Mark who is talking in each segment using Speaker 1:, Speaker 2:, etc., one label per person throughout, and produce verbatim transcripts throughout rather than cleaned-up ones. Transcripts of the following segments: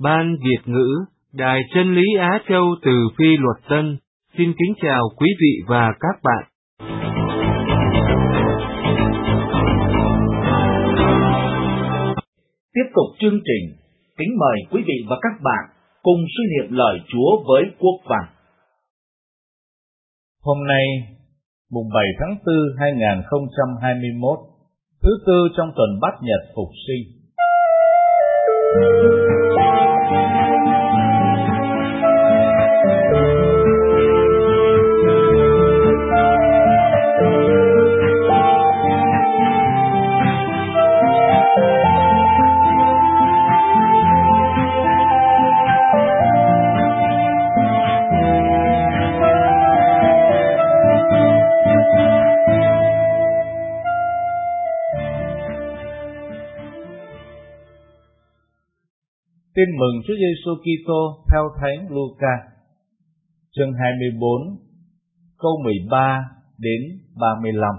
Speaker 1: Ban Việt ngữ, Đài Chân lý Á Châu từ Phi Luật Tân, xin kính chào quý vị và các bạn.
Speaker 2: Tiếp tục chương trình, kính mời quý vị và các bạn cùng suy niệm lời Chúa với quốc văn.
Speaker 3: Hôm nay, mùng bảy tháng tư năm hai nghìn không trăm hai mươi mốt, thứ tư trong tuần Bát Nhật Phục Sinh. Tin mừng Chúa Giêsu Kitô theo Thánh Luca, chương hai mươi bốn, câu mười ba đến ba mươi lăm.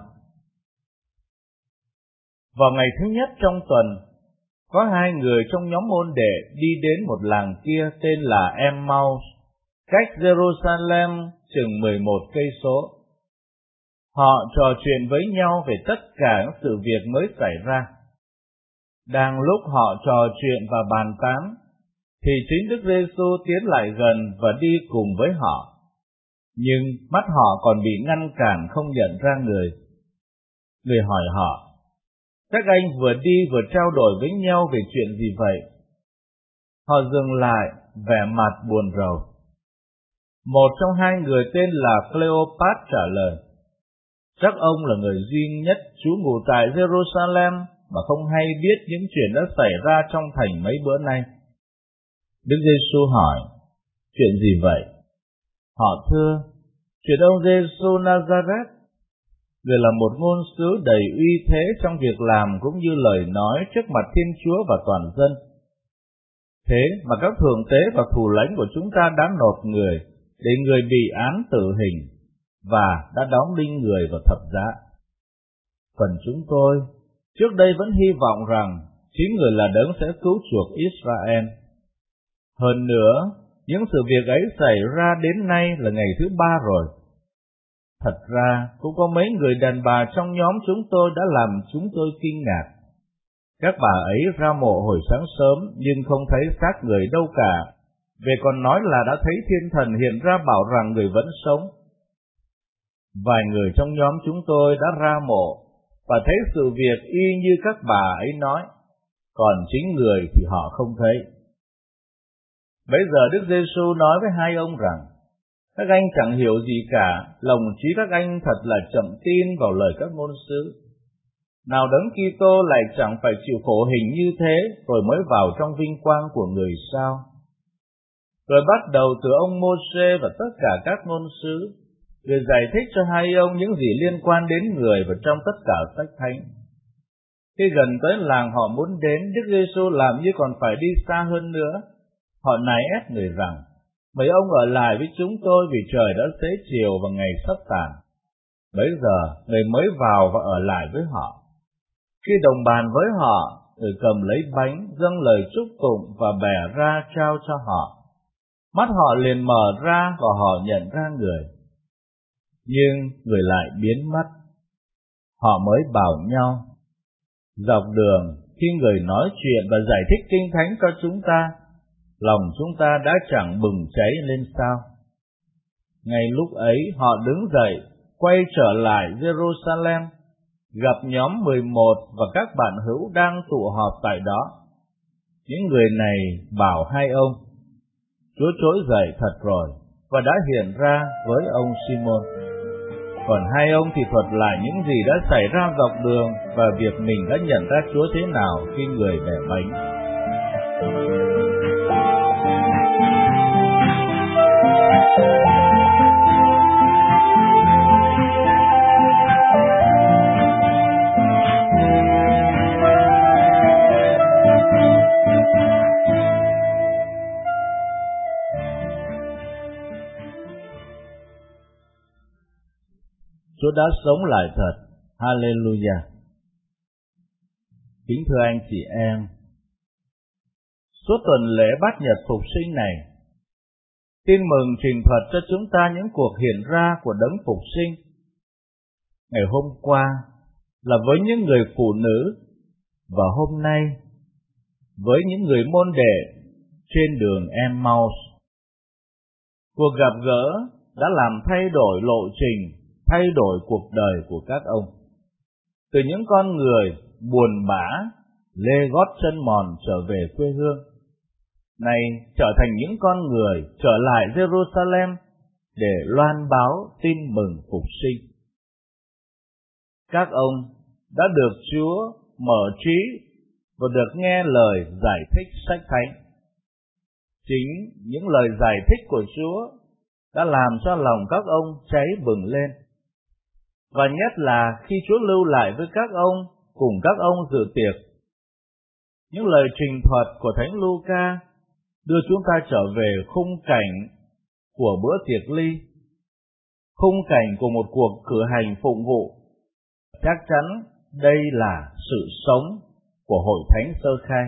Speaker 3: Vào ngày thứ nhất trong tuần, có hai người trong nhóm môn đệ đi đến một làng kia tên là Emmaus, cách Jerusalem chừng mười một cây số. Họ trò chuyện với nhau về tất cả những sự việc mới xảy ra. Đang lúc họ trò chuyện và bàn tán, thì chính Đức Giêsu tiến lại gần và đi cùng với họ. Nhưng mắt họ còn bị ngăn cản không nhận ra người. Người hỏi họ: các anh vừa đi vừa trao đổi với nhau về chuyện gì vậy? Họ dừng lại, vẻ mặt buồn rầu. Một trong hai người tên là Cleopat trả lời: chắc ông là người duy nhất trú ngụ tại Jerusalem mà không hay biết những chuyện đã xảy ra trong thành mấy bữa nay. Đức Giêsu hỏi: chuyện gì vậy? Họ thưa: chuyện ông Giêsu Nazareth. Người là một ngôn sứ đầy uy thế trong việc làm cũng như lời nói trước mặt Thiên Chúa và toàn dân. Thế mà các thượng tế và thủ lãnh của chúng ta đã nộp người để người bị án tử hình và đã đóng đinh người vào thập giá. Còn chúng tôi trước đây vẫn hy vọng rằng chính người là đấng sẽ cứu chuộc Israel. Hơn nữa, những sự việc ấy xảy ra đến nay là ngày thứ ba rồi. Thật ra, cũng có mấy người đàn bà trong nhóm chúng tôi đã làm chúng tôi kinh ngạc. Các bà ấy ra mộ hồi sáng sớm nhưng không thấy xác người đâu cả, về còn nói là đã thấy thiên thần hiện ra bảo rằng người vẫn sống. Vài người trong nhóm chúng tôi đã ra mộ và thấy sự việc y như các bà ấy nói, còn chính người thì họ không thấy. Bây giờ Đức Giêsu nói với hai ông rằng: các anh chẳng hiểu gì cả, lòng trí các anh thật là chậm tin vào lời các ngôn sứ. Nào đấng Kitô lại chẳng phải chịu khổ hình như thế rồi mới vào trong vinh quang của người sao? Rồi bắt đầu từ ông Mô-sê và tất cả các ngôn sứ, người giải thích cho hai ông những gì liên quan đến người và trong tất cả sách thánh. Khi gần tới làng họ muốn đến, Đức Giêsu làm như còn phải đi xa hơn nữa. Họ nài ép người rằng: mấy ông ở lại với chúng tôi vì trời đã xế chiều và ngày sắp tàn. Bấy giờ người mới vào và ở lại với họ. Khi đồng bàn với họ, người cầm lấy bánh, dâng lời chúc tụng và bẻ ra trao cho họ. Mắt họ liền mở ra và họ nhận ra người. Nhưng người lại biến mất. Họ mới bảo nhau: dọc đường, khi người nói chuyện và giải thích kinh thánh cho chúng ta, lòng chúng ta đã chẳng bừng cháy lên sao? Ngay lúc ấy họ đứng dậy, quay trở lại Jerusalem, gặp nhóm mười một và các bạn hữu đang tụ họp tại đó. Những người này bảo hai ông: Chúa trỗi dậy thật rồi và đã hiện ra với ông Simon. Còn hai ông thì thuật lại những gì đã xảy ra dọc đường và việc mình đã nhận ra Chúa thế nào khi người bẻ bánh. Chúa đã sống lại thật. Hallelujah. Kính thưa anh chị em, suốt tuần lễ bát nhật phục sinh này. Tin mừng trình thuật cho chúng ta những cuộc hiện ra của đấng phục sinh. Ngày hôm qua là với những người phụ nữ, và hôm nay với những người môn đệ trên đường Emmaus. Cuộc gặp gỡ đã làm thay đổi lộ trình, thay đổi cuộc đời của các ông. Từ những con người buồn bã, lê gót chân mòn trở về quê hương, nay trở thành những con người trở lại Jerusalem để loan báo tin mừng phục sinh. Các ông đã được Chúa mở trí và được nghe lời giải thích sách Thánh. Chính những lời giải thích của Chúa đã làm cho lòng các ông cháy bừng lên. Và nhất là khi Chúa lưu lại với các ông cùng các ông dự tiệc, những lời trình thuật của Thánh Luca đưa chúng ta trở về khung cảnh của bữa tiệc ly, khung cảnh của một cuộc cử hành phụng vụ. Chắc chắn đây là sự sống của hội thánh sơ khai.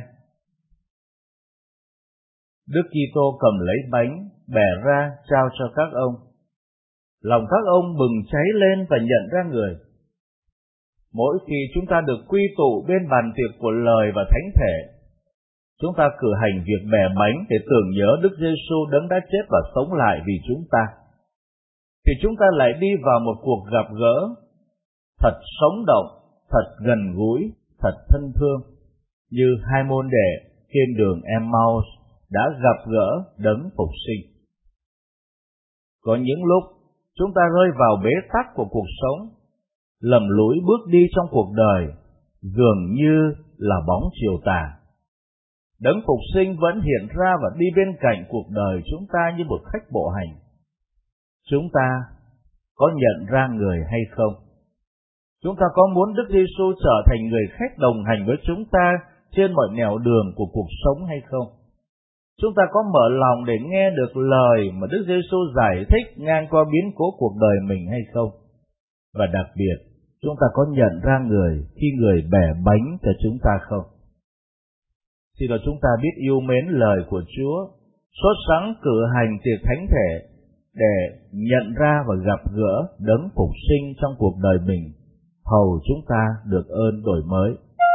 Speaker 3: Đức Kitô cầm lấy bánh, bẻ ra trao cho các ông. Lòng các ông bừng cháy lên và nhận ra người. Mỗi khi chúng ta được quy tụ bên bàn tiệc của lời và thánh thể, chúng ta cử hành việc bẻ bánh để tưởng nhớ Đức Giêsu đấng đã chết và sống lại vì chúng ta, thì chúng ta lại đi vào một cuộc gặp gỡ thật sống động, thật gần gũi, thật thân thương, như hai môn đệ trên đường Emmaus đã gặp gỡ đấng phục sinh. Có những lúc chúng ta rơi vào bế tắc của cuộc sống, lầm lũi bước đi trong cuộc đời, dường như là bóng chiều tà. Đấng phục sinh vẫn hiện ra và đi bên cạnh cuộc đời chúng ta như một khách bộ hành. Chúng ta có nhận ra người hay không? Chúng ta có muốn Đức Giêsu trở thành người khách đồng hành với chúng ta trên mọi nẻo đường của cuộc sống hay không? Chúng ta có mở lòng để nghe được lời mà Đức Giêsu giải thích ngang qua biến cố cuộc đời mình hay không? Và đặc biệt, chúng ta có nhận ra người khi người bẻ bánh cho chúng ta không? Thì là chúng ta biết yêu mến lời của Chúa, sốt sắng cử hành tiệc thánh thể để nhận ra và gặp gỡ đấng phục sinh trong cuộc đời mình, hầu chúng ta được ơn đổi mới.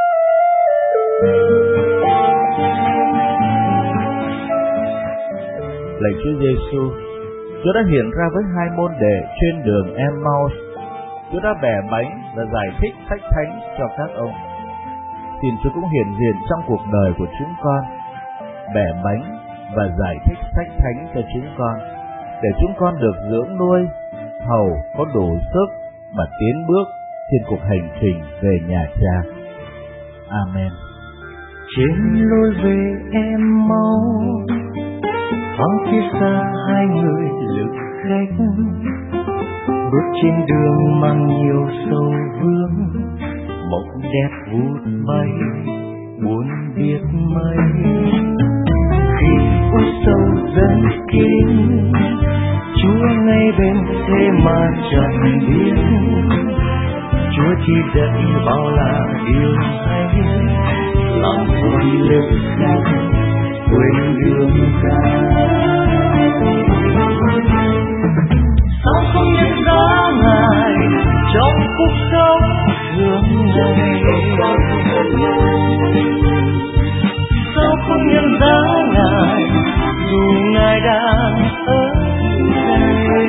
Speaker 3: Lạy Chúa Giêsu, Chúa đã hiện ra với hai môn đệ trên đường Emmaus. Chúa đã bẻ bánh và giải thích sách Thánh cho các ông. Xin Chúa cũng hiện diện trong cuộc đời của chúng con, bẻ bánh và giải thích sách Thánh cho chúng con, để chúng con được dưỡng nuôi, hầu có đủ sức mà tiến bước trên cuộc hành trình về nhà Cha. Amen.
Speaker 4: Trên lối về Emmaus, thoáng phía xa hai người lữ khách, bước trên đường mang nhiều sầu vương, mộng đẹp vút bay buồn biết mấy. Khi u sầu dần kín, Chúa ngay bên thế mà chẳng biết, Chúa chỉ dạy bao là điều hay, lòng hồn lực rằng quên đường ra. Sao không nhận ra Ngài trong cuộc sống thường ngày? Sao không nhận ra Ngài dù Ngài đang ở đây?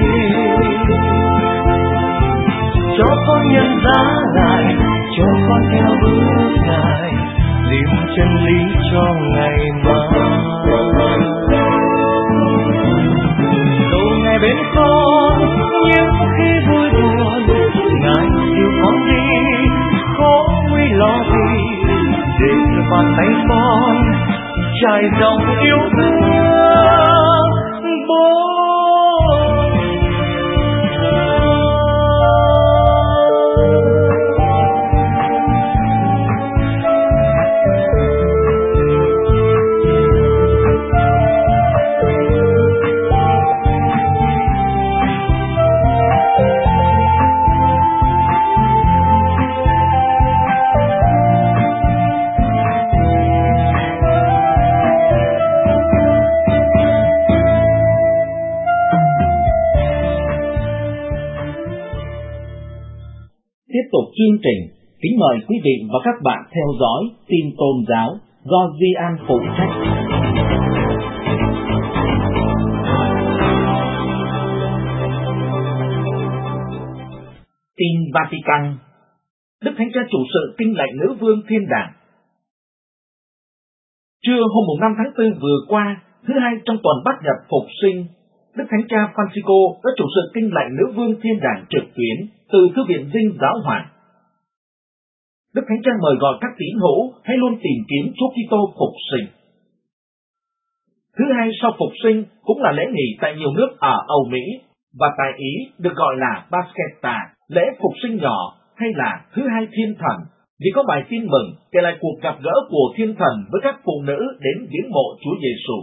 Speaker 4: Cho con nhận ra Ngài, cho con theo bước Ngài, tìm chân lý cho ngày mai. Dẫu Ngài bên con nhưng khi vui buồn, Ngài dìu con đi, khó nguy lo gì, để bàn tay con trải dòng yêu thương bố.
Speaker 2: tiếp tục chương trình, kính mời quý vị và các bạn theo dõi tin tôn giáo do Duy An phụ trách. Tin Vatican. Đức Thánh Cha chủ sự Kinh lệnh Nữ Vương Thiên Đàng. Trưa hôm năm tháng tư vừa qua, thứ hai trong tuần Bát Nhật Phục Sinh, Đức Thánh Cha Francisco đã chủ sự Kinh lệnh Nữ Vương Thiên Đàng trực tuyến từ Thư viện Dinh Giáo Hoàng. Đức Thánh Cha mời gọi các tín hữu hãy luôn tìm kiếm Chúa Kitô phục sinh. Thứ hai sau Phục Sinh cũng là lễ nghỉ tại nhiều nước ở Âu Mỹ, và tại Ý được gọi là Paschetta, lễ Phục Sinh nhỏ hay là Thứ hai Thiên Thần, vì có bài tin mừng kể lại cuộc gặp gỡ của Thiên Thần với các phụ nữ đến viếng mộ Chúa Giêsu.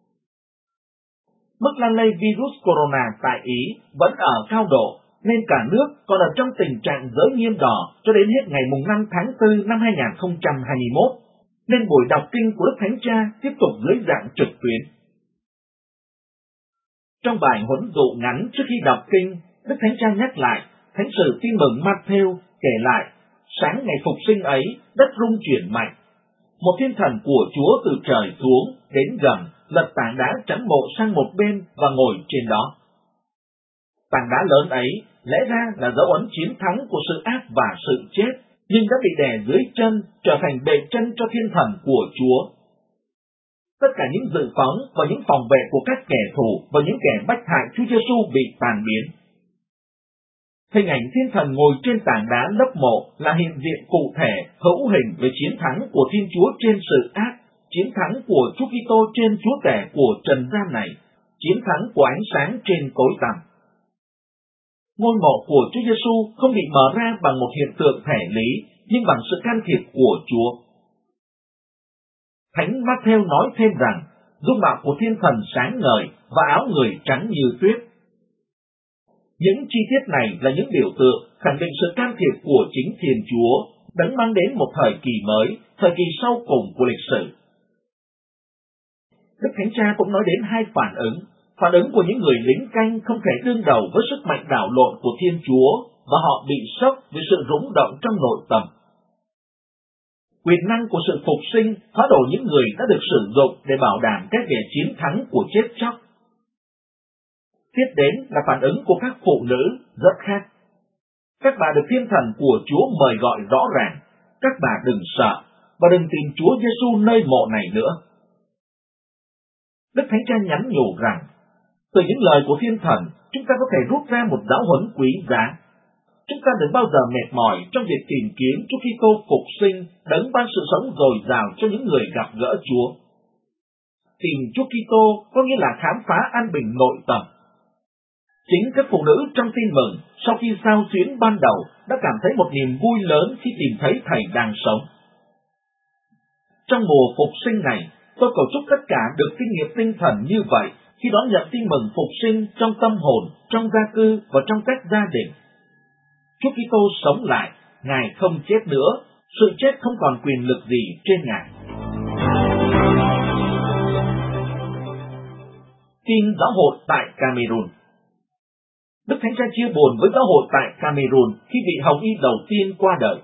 Speaker 2: Mức lan lây virus corona tại Ý vẫn ở cao độ, nên cả nước còn ở trong tình trạng giới nghiêm đỏ cho đến hết ngày năm tháng tư năm hai nghìn không trăm hai mươi mốt, nên buổi đọc kinh của Đức Thánh Cha tiếp tục dưới dạng trực tuyến. Trong bài huấn dụ ngắn trước khi đọc kinh, Đức Thánh Cha nhắc lại Thánh sử Tin mừng Matthew kể lại, sáng ngày Phục Sinh ấy, đất rung chuyển mạnh. Một Thiên Thần của Chúa từ trời xuống, đến gần, lật tảng đá chắn mộ sang một bên và ngồi trên đó. Tảng đá lớn ấy, lẽ ra là dấu ấn chiến thắng của sự ác và sự chết, nhưng đã bị đè dưới chân, trở thành bệ chân cho Thiên Thần của Chúa. Tất cả những dự phóng và những phòng vệ của các kẻ thù và những kẻ bách hại Chúa Giêsu bị tàn biến. Hình ảnh Thiên Thần ngồi trên tảng đá lấp mộ là hiện diện cụ thể, hữu hình về chiến thắng của Thiên Chúa trên sự ác, chiến thắng của Chúa Kitô trên chúa tể của trần gian này, chiến thắng của ánh sáng trên tối tăm. Ngôi mộ của Chúa Giêsu không bị mở ra bằng một hiện tượng thể lý, nhưng bằng sự can thiệp của Chúa. Thánh Matthew nói thêm rằng, dung mạo của Thiên Thần sáng ngời và áo người trắng như tuyết. Những chi tiết này là những biểu tượng khẳng định sự can thiệp của chính Thiên Chúa, đấng mang đến một thời kỳ mới, thời kỳ sau cùng của lịch sử. Đức Thánh Cha cũng nói đến hai phản ứng, phản ứng của những người lính canh không thể đương đầu với sức mạnh đảo lộn của Thiên Chúa, và họ bị sốc vì sự rúng động trong nội tâm. Quyền năng của sự phục sinh phá đổ những người đã được sử dụng để bảo đảm cái vẻ chiến thắng của chết chóc. Tiếp đến là phản ứng của các phụ nữ rất khác. Các bà được Thiên Thần của Chúa mời gọi rõ ràng, các bà đừng sợ và đừng tìm Chúa Giêsu nơi mộ này nữa. Đức Thánh Cha nhắn nhủ rằng, từ những lời của Thiên Thần, chúng ta có thể rút ra một giáo huấn quý giá. Chúng ta đừng bao giờ mệt mỏi trong việc tìm kiếm Chúa Kitô phục sinh, đấng ban sự sống dồi dào cho những người gặp gỡ Chúa. Tìm Chúa Kitô có nghĩa là khám phá an bình nội tâm. Chính các phụ nữ trong tin mừng, sau khi sao xuyến ban đầu, đã cảm thấy một niềm vui lớn khi tìm thấy Thầy đang sống. Trong mùa phục sinh này, tôi cầu chúc tất cả được kinh nghiệm tinh thần như vậy khi đón nhận tin mừng phục sinh trong tâm hồn, trong gia cư và trong các gia đình. Chúa Kitô sống lại, Ngài không chết nữa, sự chết không còn quyền lực gì trên Ngài. Tin giáo hội tại Cameroon. Đức Thánh Cha chia buồn với giáo hội tại Cameroon khi vị Hồng Y đầu tiên qua đời.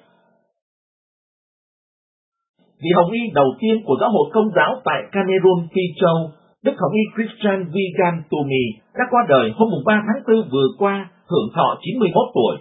Speaker 2: Vị Hồng Y đầu tiên của giáo hội Công giáo tại Cameroon, Phi Châu, Đức Hồng Y Christian Wigan Tumi đã qua đời hôm ba tháng tư vừa qua, hưởng thọ chín mươi mốt tuổi.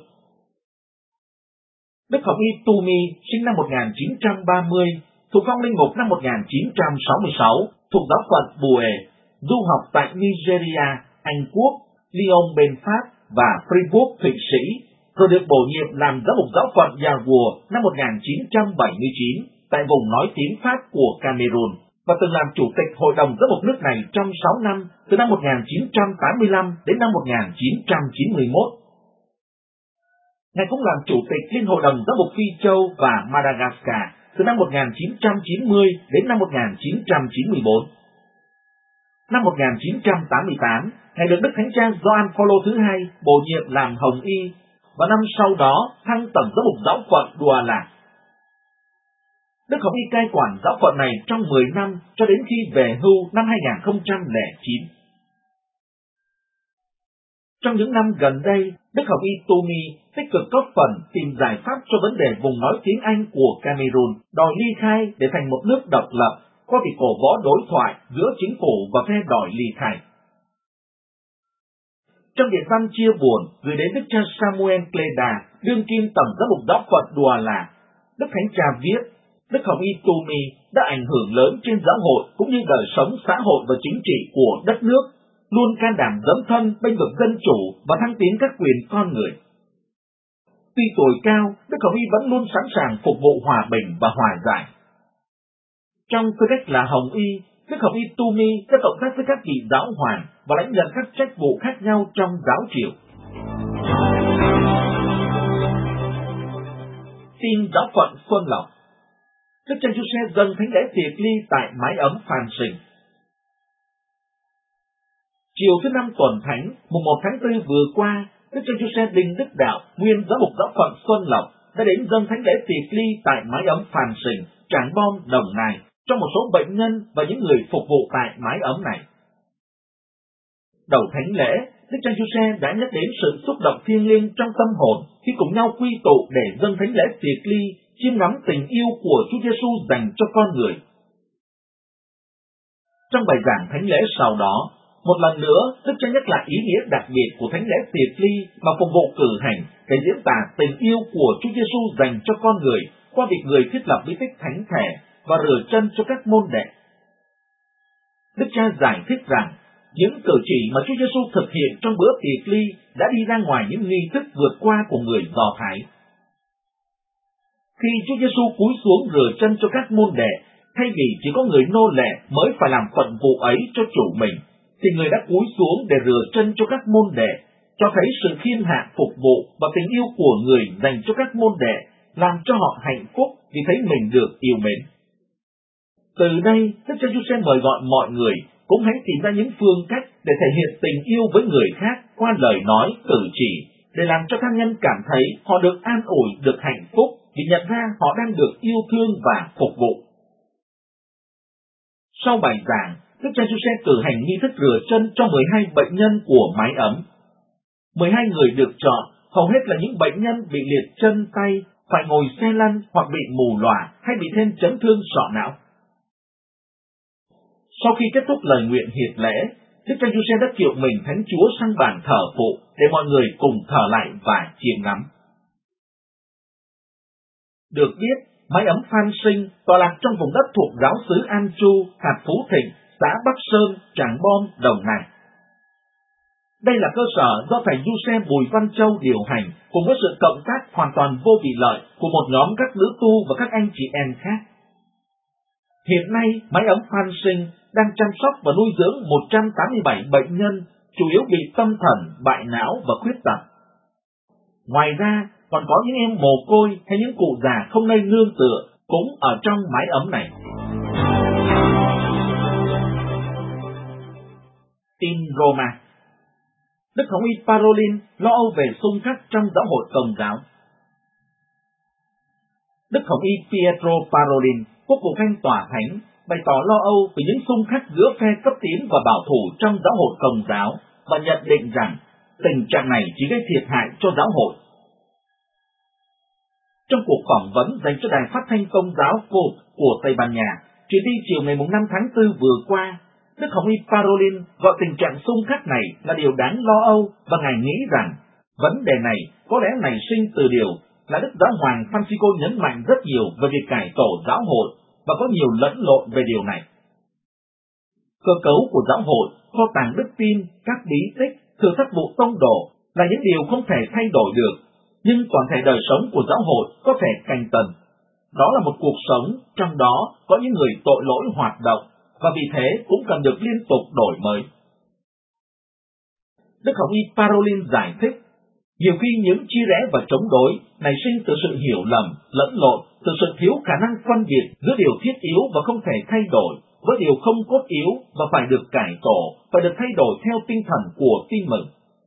Speaker 2: Đức Hồng Y Tumi sinh năm một nghìn chín trăm ba mươi, thuộc phong linh mục năm một nghìn chín trăm sáu mươi sáu, thuộc giáo phận Bùa, du học tại Nigeria, Anh Quốc, Lyon bên Pháp và Fribourg Thụy Sĩ, rồi được bổ nhiệm làm giáo mục giáo phận Yaoua năm một nghìn chín trăm bảy mươi chín tại vùng nói tiếng Pháp của Cameroon, và từng làm chủ tịch Hội đồng Giáo mục nước này trong sáu năm, từ năm một nghìn chín trăm tám mươi lăm đến năm một nghìn chín trăm chín mươi mốt. Ngài cũng làm chủ tịch Liên hội đồng Giáo mục Phi Châu và Madagascar từ năm một nghìn chín trăm chín mươi đến năm một nghìn chín trăm chín mươi tư. Năm một nghìn chín trăm tám mươi tám, Ngài được Đức Thánh Cha Gioan Phaolô thứ hai bổ nhiệm làm Hồng Y, và năm sau đó thăng tổng giám mục giáo phận Douala. Đức Hồng Y cai quản giáo phận này trong mười năm cho đến khi về hưu năm hai nghìn không trăm lẻ chín. Trong những năm gần đây, Đức Hồng Y Tumi tích cực góp phần tìm giải pháp cho vấn đề vùng nói tiếng Anh của Cameroon, đòi ly khai để thành một nước độc lập, qua việc cổ võ đối thoại giữa chính phủ và phe đòi ly khai. Trong điện văn chia buồn gửi đến Đức cha Samuel Cleda, đương kim tổng giám mục giáo phận Douala, Đức Thánh Cha viết: Đức Hồng Y Tumi đã ảnh hưởng lớn trên giáo hội cũng như đời sống xã hội và chính trị của đất nước, luôn can đảm dấn thân bênh vực dân chủ và thăng tiến các quyền con người. Tuy tuổi cao, Đức Hồng Y vẫn luôn sẵn sàng phục vụ hòa bình và hòa giải. Trong tư cách là Hồng Y, Đức Hồng Y Tumi đã cộng tác với các vị giáo hoàng và lãnh nhận các trách vụ khác nhau trong giáo triều. Tin giáo phận Xuân Lộc. Đức cha Giuse dâng thánh lễ tiệc ly tại mái ấm Phan Sinh. Chiều thứ năm tuần thánh, mùng một tháng tư vừa qua, Đức cha Giuse Đinh Đức Đạo, nguyên giám mục giáo phận Xuân Lộc, đã đến dâng thánh lễ tiệc ly tại mái ấm Phan Sinh, Trảng Bom, Đồng Nai, cho một số bệnh nhân và những người phục vụ tại mái ấm này. Đầu thánh lễ, Đức cha Giuse đã nhắc đến sự xúc động thiêng liêng trong tâm hồn khi cùng nhau quy tụ để dâng thánh lễ tiệc ly, chiêm ngắm tình yêu của Chúa Giêsu dành cho con người. Trong bài giảng thánh lễ sau đó, một lần nữa, Đức cha nhắc lại ý nghĩa đặc biệt của thánh lễ tiệc ly mà phục vụ cử hành để diễn tả tình yêu của Chúa Giêsu dành cho con người qua việc người thiết lập bí tích thánh thể và rửa chân cho các môn đệ. Đức cha giải thích rằng những cử chỉ mà Chúa Giêsu thực hiện trong bữa tiệc ly đã đi ra ngoài những nghi thức vượt qua của người Do Thái. Khi Chúa Giêsu cúi xuống rửa chân cho các môn đệ, thay vì chỉ có người nô lệ mới phải làm phận vụ ấy cho chủ mình, thì người đã cúi xuống để rửa chân cho các môn đệ, cho thấy sự khiêm hạ phục vụ và tình yêu của người dành cho các môn đệ, làm cho họ hạnh phúc vì thấy mình được yêu mến. Từ đây, Đức cha Giuse mời gọi mọi người cũng hãy tìm ra những phương cách để thể hiện tình yêu với người khác qua lời nói, cử chỉ, để làm cho thân nhân cảm thấy họ được an ủi, được hạnh phúc vì nhận ra họ đang được yêu thương và phục vụ. Sau bài giảng, Đức cha Giuse cử hành nghi thức rửa chân cho mười hai bệnh nhân của mái ấm. mười hai người được chọn hầu hết là những bệnh nhân bị liệt chân tay, phải ngồi xe lăn hoặc bị mù lòa hay bị thêm chấn thương sọ não. Sau khi kết thúc lời nguyện hiệp lễ, Đức cha Giuse đã kiệu mình Thánh Chúa sang bàn thờ phụ để mọi người cùng thờ lại và chiêm ngắm. Được biết, mái ấm Phan Sinh tọa lạc trong vùng đất thuộc giáo xứ An Chu, hạt Phú Thịnh, xã Bắc Sơn, Trảng Bom, Đồng Nai. Đây là cơ sở do thầy Giuse Bùi Văn Châu điều hành, cùng với sự cộng tác hoàn toàn vô bị lợi của một nhóm các nữ tu và các anh chị em khác. Hiện nay, mái ấm Phan Sinh đang chăm sóc và nuôi dưỡng một trăm tám mươi bảy bệnh nhân, chủ yếu bị tâm thần, bại não và khuyết tật. Ngoài ra, còn có những em mồ côi hay những cụ già không nơi nương tựa cũng ở trong mái ấm này. Tin Roma. Đức Hồng Y Parolin lo âu về xung khắc trong giáo hội Công giáo. Đức Hồng Y Pietro Parolin, quốc vụ khanh tòa thánh, bày tỏ lo âu về những xung khắc giữa phe cấp tiến và bảo thủ trong giáo hội Công giáo và nhận định rằng tình trạng này chỉ gây thiệt hại cho giáo hội. Trong cuộc phỏng vấn dành cho đài phát thanh Công giáo cột của Tây Ban Nha, truyền đi chiều ngày năm tháng tư vừa qua, Đức Hồng Y Parolin gọi tình trạng xung khắc này là điều đáng lo âu và ngài nghĩ rằng vấn đề này có lẽ nảy sinh từ điều là Đức Giáo hoàng Francisco nhấn mạnh rất nhiều về việc cải tổ giáo hội và có nhiều lẫn lộn về điều này. Cơ cấu của giáo hội, kho tàng đức tin, các bí tích, thừa thất vụ tông đồ là những điều không thể thay đổi được, nhưng toàn thể đời sống của giáo hội có thể canh tần. Đó là một cuộc sống trong đó có những người tội lỗi hoạt động, và vì thế cũng cần được liên tục đổi mới. Đức Hồng Y Parolin giải thích, nhiều khi những chia rẽ và chống đối nảy sinh từ sự hiểu lầm, lẫn lộn, từ sự thiếu khả năng phân biệt giữa điều thiết yếu và không thể thay đổi, với điều không cốt yếu và phải được cải tổ, phải được thay đổi theo tinh thần của tin mừng.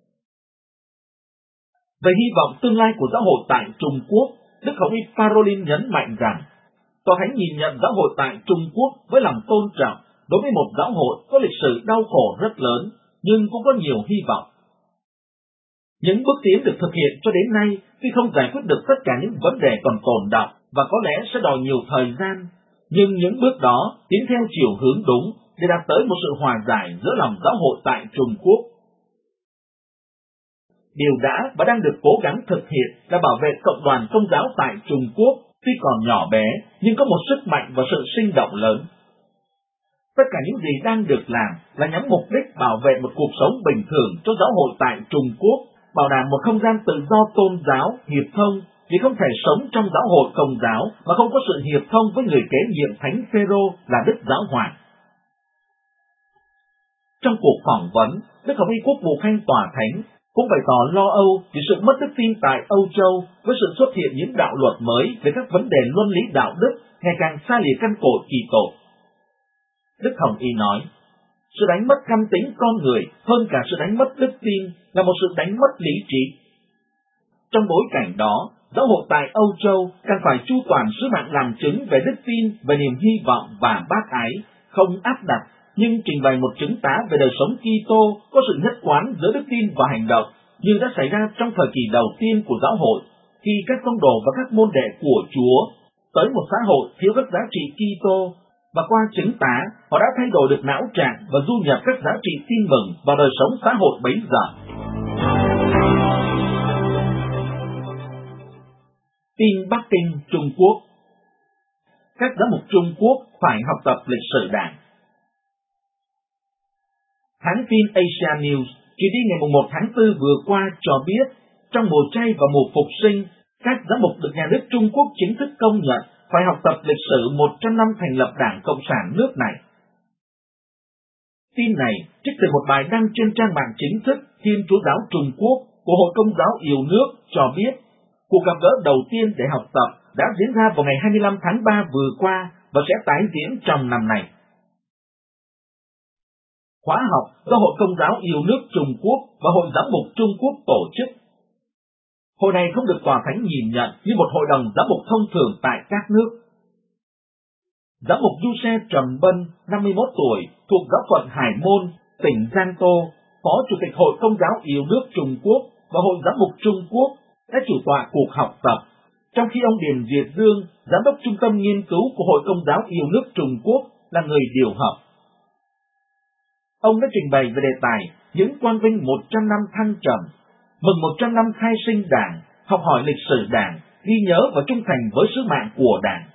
Speaker 2: Về hy vọng tương lai của giáo hội tại Trung Quốc, Đức Hồng Y Parolin nhấn mạnh rằng, Tòa Thánh nhìn nhận giáo hội tại Trung Quốc với lòng tôn trọng đối với một giáo hội có lịch sử đau khổ rất lớn, nhưng cũng có nhiều hy vọng. Những bước tiến được thực hiện cho đến nay tuy không giải quyết được tất cả những vấn đề còn tồn đọng và có lẽ sẽ đòi nhiều thời gian, nhưng những bước đó tiến theo chiều hướng đúng để đạt tới một sự hòa giải giữa lòng giáo hội tại Trung Quốc. Điều đã và đang được cố gắng thực hiện là bảo vệ cộng đoàn Công giáo tại Trung Quốc, tuy còn nhỏ bé nhưng có một sức mạnh và sự sinh động lớn. Tất cả những gì đang được làm là nhắm mục đích bảo vệ một cuộc sống bình thường cho giáo hội tại Trung Quốc, bảo đảm một không gian tự do tôn giáo, hiệp thông, vì không thể sống trong giáo hội Công giáo mà không có sự hiệp thông với người kế nhiệm Thánh Phêrô là Đức Giáo Hoàng. Trong cuộc phỏng vấn, Đức Hồng Y Quốc vụ Khanh Tòa Thánh cũng bày tỏ lo âu vì sự mất đức tin tại Âu Châu với sự xuất hiện những đạo luật mới về các vấn đề luân lý đạo đức ngày càng xa lìa căn cội kỳ tổ. Đức Hồng Y nói, sự đánh mất căm tính con người hơn cả sự đánh mất đức tin là một sự đánh mất lý trí. Trong bối cảnh đó, giáo hội tại Âu Châu càng phải chu toàn sứ mạng làm chứng về đức tin, về niềm hy vọng và bác ái, không áp đặt, nhưng trình bày một chứng tá về đời sống Kitô có sự nhất quán giữa đức tin và hành động, như đã xảy ra trong thời kỳ đầu tiên của giáo hội, khi các tông đồ và các môn đệ của Chúa tới một xã hội thiếu các giá trị Kitô, và qua chứng tá, họ đã thay đổi được não trạng và du nhập các giá trị tin mừng vào đời sống xã hội bấy giờ. Tin Bắc Kinh, Trung Quốc. Các giám mục Trung Quốc phải học tập lịch sử Đảng. Hãng tin Asia News chỉ đi ngày một tháng tư vừa qua cho biết, trong mùa chay và mùa phục sinh, các giám mục được nhà nước Trung Quốc chính thức công nhận phải học tập lịch sử một trăm năm thành lập Đảng Cộng sản nước này. Tin này trích từ một bài đăng trên trang mạng chính thức Thiên Chúa giáo Trung Quốc của Hội Công giáo yêu nước cho biết, cuộc gặp gỡ đầu tiên để học tập đã diễn ra vào ngày hai mươi lăm tháng ba vừa qua và sẽ tái diễn trong năm nay. Khóa học do Hội Công giáo yêu nước Trung Quốc và Hội Giám mục Trung Quốc tổ chức. Hội này không được tòa thánh nhìn nhận như một hội đồng giám mục thông thường tại các nước. Giám mục Du Xe Trầm Bân, năm mươi mốt tuổi, thuộc giáo phận Hải Môn, tỉnh Giang Tô, Phó Chủ tịch Hội Công giáo yêu nước Trung Quốc và Hội Giám mục Trung Quốc đã chủ tọa cuộc học tập, trong khi ông Điền Việt Dương, Giám đốc Trung tâm Nghiên cứu của Hội Công giáo yêu nước Trung Quốc, là người điều hợp. Ông đã trình bày về đề tài những quang vinh một trăm năm thăng trầm, mừng một trăm năm khai sinh Đảng, học hỏi lịch sử Đảng, ghi nhớ và trung thành với sứ mạng của Đảng.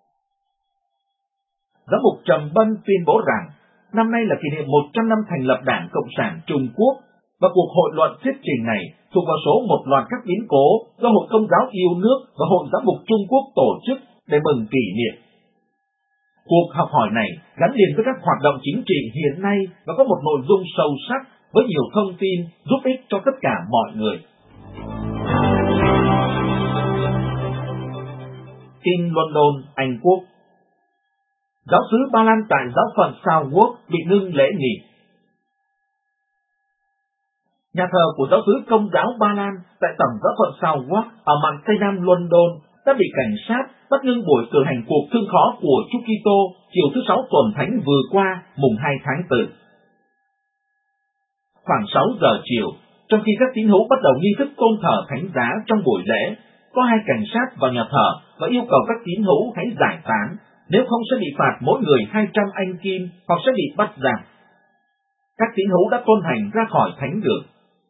Speaker 2: Giám mục Trầm Bân tuyên bố rằng, năm nay là kỷ niệm một trăm năm thành lập Đảng Cộng sản Trung Quốc, và cuộc hội luận thuyết trình này thuộc vào số một loạt các biến cố do Hội Công giáo yêu nước và Hội Giám mục Trung Quốc tổ chức để mừng kỷ niệm. Cuộc học hỏi này gắn liền với các hoạt động chính trị hiện nay và có một nội dung sâu sắc với nhiều thông tin giúp ích cho tất cả mọi người. Tin London, Anh Quốc. Giáo xứ Ba Lan tại giáo phận Southwark bị ngưng lễ nghỉ. Nhà thờ của giáo xứ Công giáo Ba Lan tại tổng giáo phận Southwark ở mạn Tây Nam London đã bị cảnh sát bắt ngưng buổi cử hành cuộc thương khó của Chúa Kitô chiều thứ Sáu tuần thánh vừa qua, mùng hai tháng tư. Khoảng sáu giờ chiều, trong khi các tín hữu bắt đầu nghi thức tôn thờ thánh giá trong buổi lễ, có hai cảnh sát vào nhà thờ và yêu cầu các tín hữu hãy giải tán, nếu không sẽ bị phạt mỗi người hai trăm anh kim hoặc sẽ bị bắt giam. Các tín hữu đã tuân hành ra khỏi thánh đường.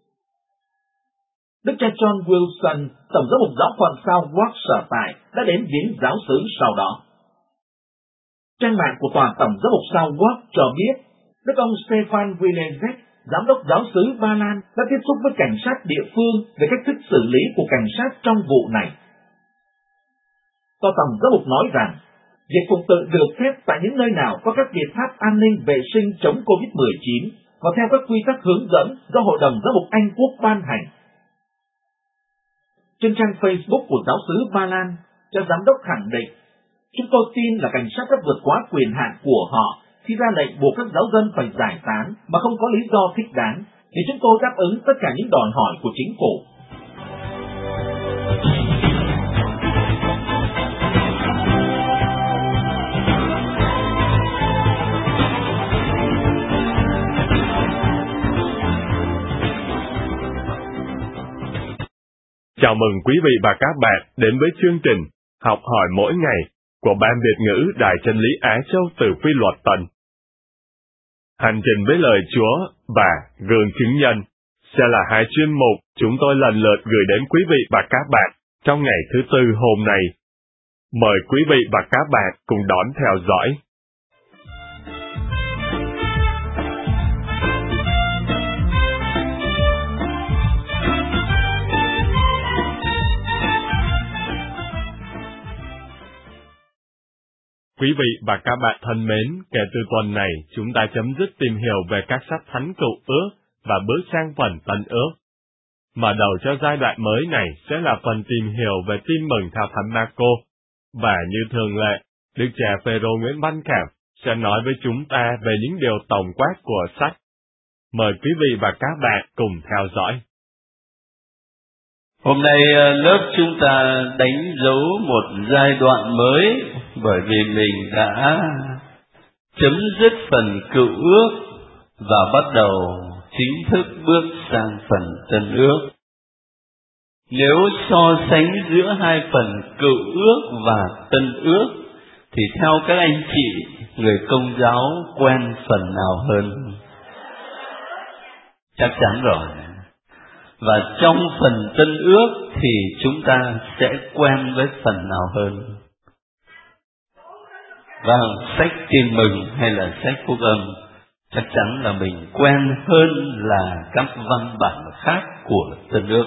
Speaker 2: Đức cha John Wilson, tổng giám mục giáo phận Southwark sở tại, đã đến viếng giáo xứ sau đó. Trang mạng của tòa tổng giám mục Southwark cho biết, Đức ông Stefan Wilczek, giám đốc giáo xứ Ba Lan, đã tiếp xúc với cảnh sát địa phương về cách thức xử lý của cảnh sát trong vụ này. Tòa tổng giám mục nói rằng, việc phụng tự được phép tại những nơi nào có các biện pháp an ninh vệ sinh chống covid mười chín và theo các quy tắc hướng dẫn do Hội đồng Giám mục Anh Quốc ban hành. Trên trang Facebook của giáo xứ Ba Lan, cha giám đốc khẳng định, chúng tôi tin là cảnh sát đã vượt quá quyền hạn của họ khi ra lệnh buộc các giáo dân phải giải tán mà không có lý do thích đáng, vì chúng tôi đáp ứng tất cả những đòi hỏi của chính phủ.
Speaker 5: Chào mừng quý vị và các bạn đến với chương trình Học hỏi mỗi ngày của Ban Việt ngữ Đài Chân lý Á Châu từ Phi Luật Tân. Hành trình với lời Chúa và gương chứng nhân sẽ là hai chuyên mục chúng tôi lần lượt gửi đến quý vị và các bạn trong ngày thứ tư hôm nay. Mời quý vị và các bạn cùng đón theo dõi. Quý vị và các bạn thân mến, kể từ tuần này, chúng ta chấm dứt tìm hiểu về các sách thánh cựu ước và bước sang phần tân ước. Mở đầu cho giai đoạn mới này sẽ là phần tìm hiểu về tin mừng theo thánh Marco, và như thường lệ, Đức cha Phêrô Nguyễn Văn Cảm sẽ nói với chúng ta về những điều tổng quát của sách. Mời quý vị và các bạn cùng theo dõi.
Speaker 6: Hôm nay lớp chúng ta đánh dấu một giai đoạn mới, bởi vì mình đã chấm dứt phần cựu ước và bắt đầu chính thức bước sang phần tân ước. Nếu so sánh giữa hai phần cựu ước và tân ước, thì theo các anh chị, người Công giáo quen phần nào hơn? Chắc chắn rồi. Và trong phần tân ước thì chúng ta sẽ quen với phần nào hơn? Vâng, sách Tin Mừng hay là sách Phúc Âm, chắc chắn là mình quen hơn là các văn bản khác của tân ước.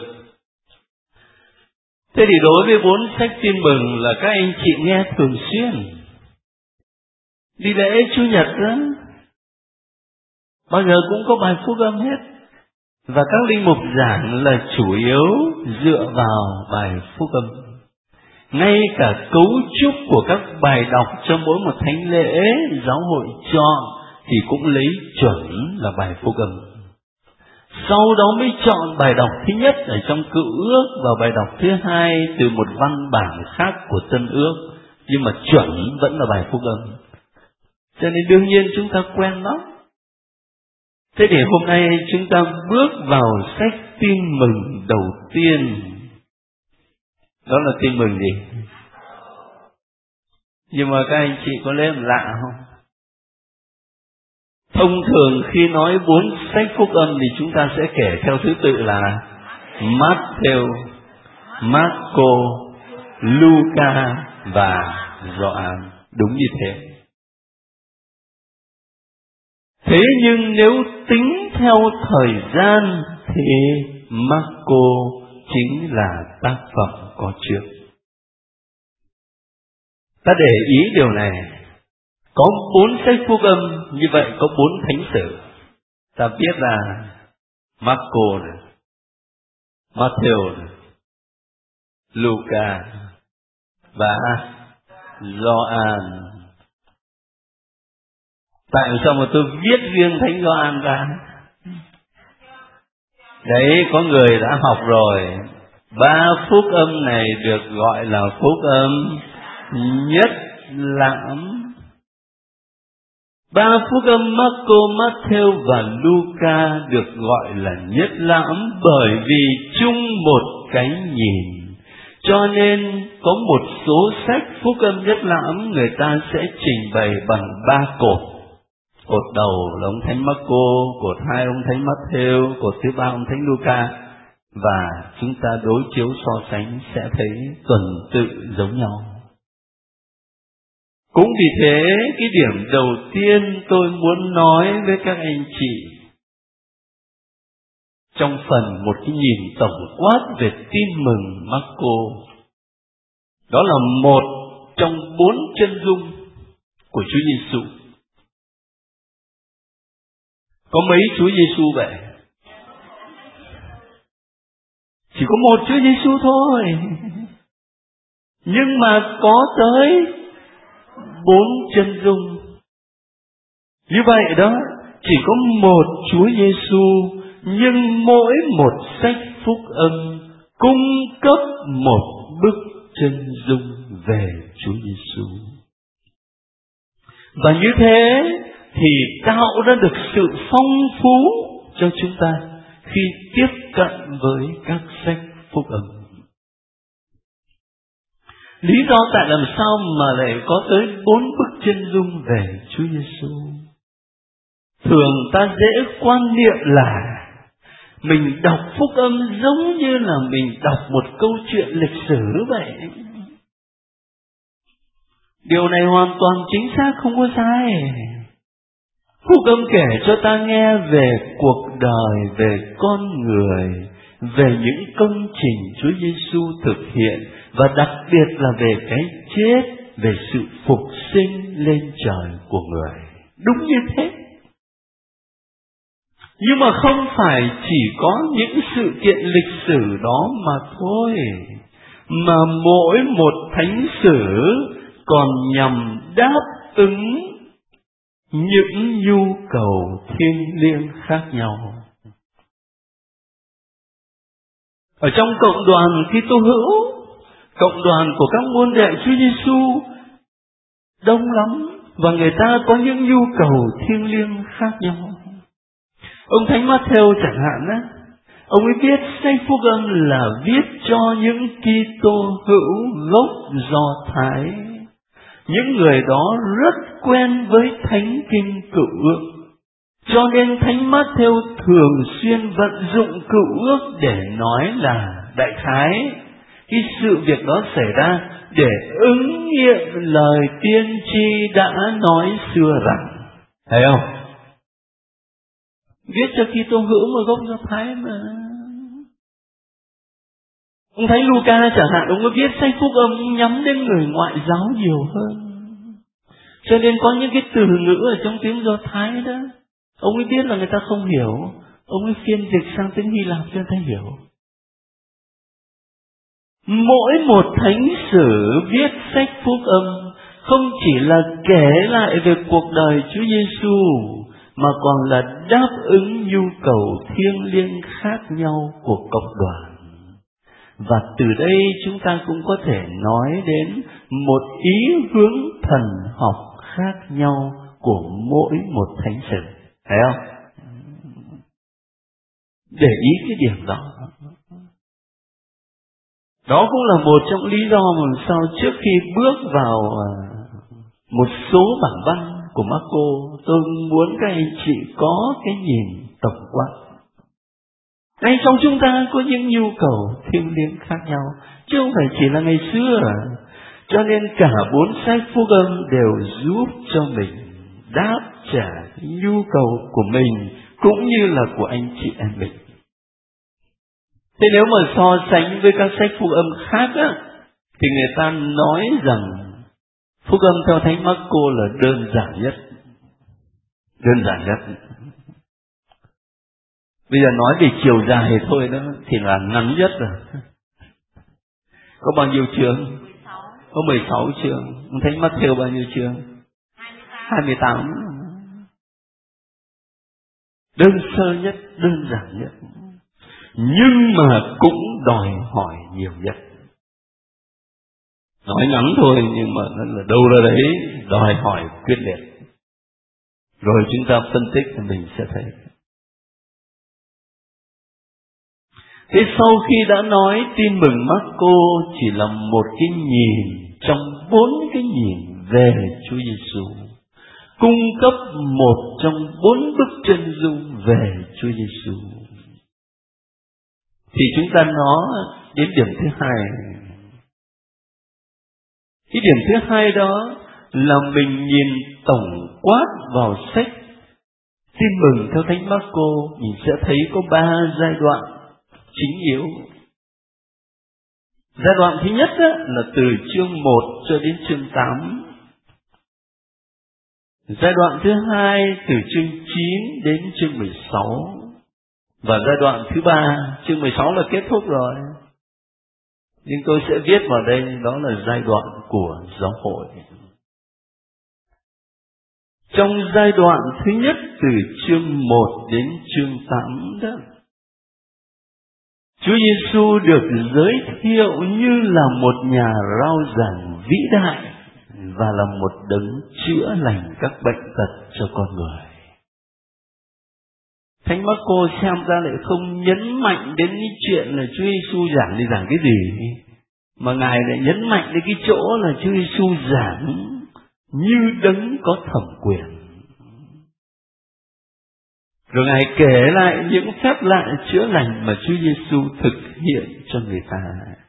Speaker 6: Thế thì đối với bốn sách Tin Mừng là các anh chị nghe thường xuyên. Đi lễ Chủ nhật đó, bao giờ cũng có bài Phúc Âm hết. Và các linh mục giảng là chủ yếu dựa vào bài Phúc Âm. Ngay cả cấu trúc của các bài đọc cho mỗi một thánh lễ giáo hội chọn thì cũng lấy chuẩn là bài Phúc Âm. Sau đó mới chọn bài đọc thứ nhất ở trong cựu ước và bài đọc thứ hai từ một văn bản khác của tân ước, nhưng mà chuẩn vẫn là bài Phúc Âm. Cho nên đương nhiên chúng ta quen lắm. Thế thì hôm nay chúng ta bước vào sách Tin Mừng đầu tiên. Đó là Tin Mừng gì? Nhưng mà các anh chị có lấy làm lạ không? Thông thường khi nói bốn sách Phúc Âm thì chúng ta sẽ kể theo thứ tự là Matthew, Marco, Luca và Gioan. Đúng như thế. Thế nhưng nếu tính theo thời gian thì Marco chính là tác phẩm có trước. Ta để ý điều này. Có bốn sách Phúc Âm, như vậy có bốn thánh sử. Ta biết là Marco này, Matthew này, Luca và Gioan. Tại sao mà tôi viết riêng thánh Gioan ra? Đấy, có người đã học rồi. Ba phúc âm này được gọi là phúc âm nhất lãm. Ba phúc âm Marco, Matthew và Luca được gọi là nhất lãm bởi vì chung một cái nhìn. Cho nên có một số sách phúc âm nhất lãm người ta sẽ trình bày bằng ba cột. Cột đầu là ông Thánh Marco, cột hai ông Thánh Matthew, cột thứ ba ông Thánh Luca. Và chúng ta đối chiếu so sánh sẽ thấy tuần tự giống nhau. Cũng vì thế, cái điểm đầu tiên tôi muốn nói với các anh chị trong phần một cái nhìn tổng quát về Tin Mừng Marco, đó là một trong bốn chân dung của Chúa Giêsu. Có mấy Chúa Giêsu vậy? Chỉ có một Chúa Giêsu thôi. Nhưng mà có tới bốn chân dung. Như vậy đó, chỉ có một Chúa Giêsu, nhưng mỗi một sách phúc âm cung cấp một bức chân dung về Chúa Giêsu. Và như thế thì tạo ra được sự phong phú cho chúng ta khi tiếp cận với các sách phúc âm. Lý do tại làm sao mà lại có tới bốn bức chân dung về Chúa Giêsu? Thường ta dễ quan niệm là mình đọc phúc âm giống như là mình đọc một câu chuyện lịch sử vậy. Điều này hoàn toàn chính xác, không có sai. Phúc âm kể cho ta nghe về cuộc đời, về con người, về những công trình Chúa Giêsu thực hiện, và đặc biệt là về cái chết, về sự phục sinh lên trời của người. Đúng như thế. Nhưng mà không phải chỉ có những sự kiện lịch sử đó mà thôi, mà mỗi một thánh sử còn nhằm đáp ứng những nhu cầu thiêng liêng khác nhau. Ở trong cộng đoàn Kitô hữu, cộng đoàn của các môn đệ Chúa Giêsu đông lắm, và người ta có những nhu cầu thiêng liêng khác nhau. Ông Thánh Matthew chẳng hạn á, ông ấy viết sách phúc âm là viết cho những Kitô hữu gốc Do Thái. Những người đó rất quen với Thánh Kinh Cựu Ước, cho nên Thánh Matthew thường xuyên vận dụng Cựu Ước để nói là đại khái cái sự việc đó xảy ra để ứng nghiệm lời tiên tri đã nói xưa rằng. Thấy không? Viết cho Kitô hữu mà gốc Do Thái mà. Ông Thánh Luca chẳng hạn, ông có viết sách phúc âm nhắm đến người ngoại giáo nhiều hơn. Cho nên có những cái từ ngữ ở trong tiếng Do Thái đó, ông ấy biết là người ta không hiểu, ông ấy phiên dịch sang tiếng Hy Lạp cho người ta hiểu. Mỗi một thánh sử viết sách phúc âm không chỉ là kể lại về cuộc đời Chúa Giêsu, mà còn là đáp ứng nhu cầu thiêng liêng khác nhau của cộng đoàn. Và từ đây chúng ta cũng có thể nói đến một ý hướng thần học khác nhau của mỗi một thánh sử. Thấy không? Để ý cái điểm đó. Đó cũng là một trong lý do mà sao trước khi bước vào một số bản văn của Marco, tôi muốn các anh chị có cái nhìn tổng quát. Ngay trong chúng ta có những nhu cầu thiêng liêng khác nhau, chứ không phải chỉ là ngày xưa. Cho nên cả bốn sách phúc âm đều giúp cho mình đáp trả nhu cầu của mình cũng như là của anh chị em mình. Thế nếu mà so sánh với các sách phúc âm khác á, thì người ta nói rằng phúc âm theo Thánh Marco là đơn giản nhất. Đơn giản nhất. Bây giờ nói về chiều dài thôi đó thì là ngắn nhất rồi. Có bao nhiêu chương? Có mười sáu chương. Thánh Matthew bao nhiêu chương? hai mươi tám. Đơn sơ nhất, đơn giản nhất, nhưng mà cũng đòi hỏi nhiều nhất. Nói ngắn thôi nhưng mà nó là đâu ra đấy đòi hỏi quyết liệt. Rồi chúng ta phân tích thì mình sẽ thấy. Thế sau khi đã nói tin mừng Marco chỉ là một cái nhìn trong bốn cái nhìn về Chúa Giêsu, cung cấp một trong bốn bức chân dung về Chúa Giêsu, thì chúng ta nói đến điểm thứ hai. Cái điểm thứ hai đó là mình nhìn tổng quát vào sách tin mừng theo Thánh Marco, mình sẽ thấy có ba giai đoạn chính yếu. Giai đoạn thứ nhất á, là từ chương một cho đến chương tám. Giai đoạn thứ hai từ chương chín đến chương mười sáu. Và giai đoạn thứ ba, chương mười sáu là kết thúc rồi. Nhưng tôi sẽ viết vào đây, đó là giai đoạn của giáo hội. Trong giai đoạn thứ nhất từ chương một đến chương tám đó, Chúa Giêsu được giới thiệu như là một nhà rao giảng vĩ đại và là một đấng chữa lành các bệnh tật cho con người. Thánh Marco xem ra lại không nhấn mạnh đến cái chuyện là Chúa Giêsu giảng đi giảng cái gì, mà Ngài lại nhấn mạnh đến cái chỗ là Chúa Giêsu giảng như đấng có thẩm quyền. Rồi Ngài kể lại những phép lạ chữa lành mà Chúa Giêsu thực hiện cho người ta.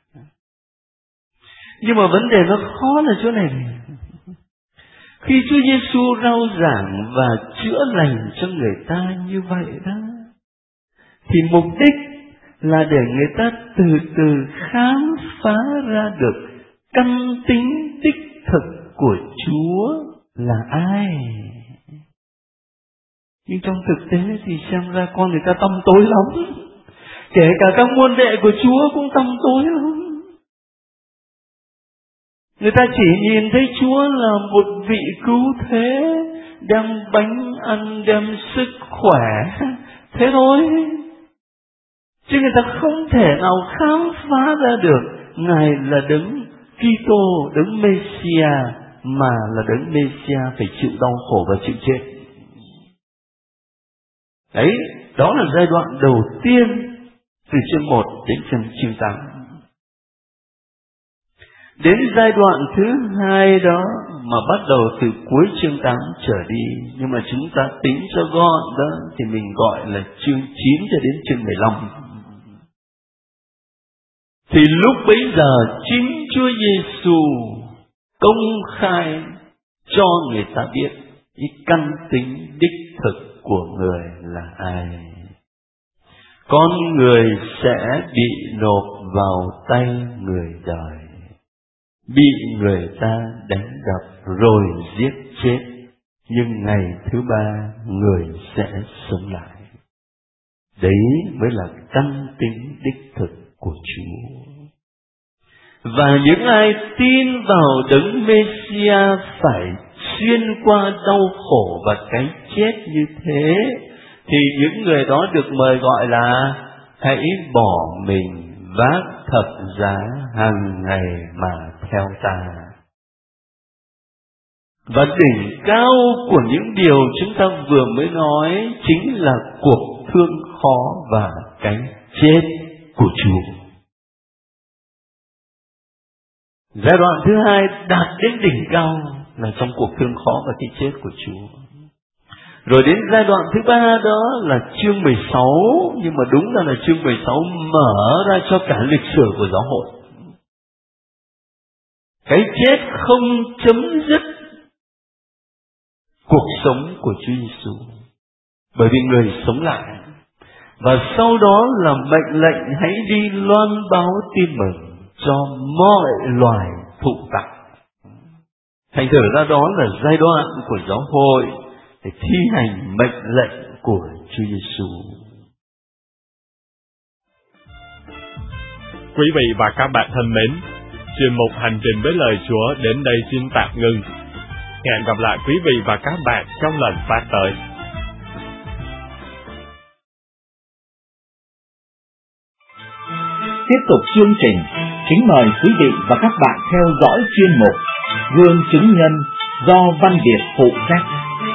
Speaker 6: Nhưng mà vấn đề nó khó là chỗ này. Khi Chúa Giêsu rao giảng và chữa lành cho người ta như vậy đó, thì mục đích là để người ta từ từ khám phá ra được căn tính đích thực của Chúa là ai. Nhưng trong thực tế thì xem ra con người ta tăm tối lắm. Kể cả các môn đệ của Chúa cũng tăm tối lắm. Người ta chỉ nhìn thấy Chúa là một vị cứu thế, đem bánh ăn, đem sức khỏe, thế thôi. Chứ người ta không thể nào khám phá ra được Ngài là đấng Kitô, đấng Mêsia, mà là đấng Mêsia phải chịu đau khổ và chịu chết. Đấy, đó là giai đoạn đầu tiên từ chương một đến chương tám. Đến giai đoạn thứ hai đó mà bắt đầu từ cuối chương tám trở đi, nhưng mà chúng ta tính cho gọn đó thì mình gọi là chương chín cho đến chương mười lăm. Thì lúc bấy giờ chính Chúa Giêsu công khai cho người ta biết cái căn tính đích thực của người là ai. Con người sẽ bị nộp vào tay người đời, bị người ta đánh đập rồi giết chết, nhưng ngày thứ ba người sẽ sống lại. Đấy mới là căn tính đích thực của Chúa. Và những ai tin vào đấng Mêsia phải xuyên qua đau khổ và cái chết như thế, thì những người đó được mời gọi là hãy bỏ mình vác thập giá hàng ngày mà theo ta. Và đỉnh cao của những điều chúng ta vừa mới nói chính là cuộc thương khó và cái chết của Chúa. Giai đoạn thứ hai đạt đến đỉnh cao là trong cuộc thương khó và cái chết của Chúa. Rồi đến giai đoạn thứ ba đó là chương mười sáu, nhưng mà đúng là là chương mười sáu mở ra cho cả lịch sử của giáo hội. Cái chết không chấm dứt cuộc sống của Chúa Giêsu, bởi vì người sống lại. Và sau đó là mệnh lệnh hãy đi loan báo tin mừng cho mọi loài thụ tạo. Thành thử ra đó là giai đoạn của giáo hội để thi hành mệnh lệnh của Chúa Giêsu.
Speaker 5: Quý vị và các bạn thân mến, chuyên mục Hành trình với lời Chúa đến đây xin tạm ngưng. Hẹn gặp lại quý vị và các bạn trong lần phát tới.
Speaker 2: Tiếp tục chương trình, kính mời quý vị và các bạn theo dõi chuyên mục Gương chứng nhân do Văn Việt phụ trách.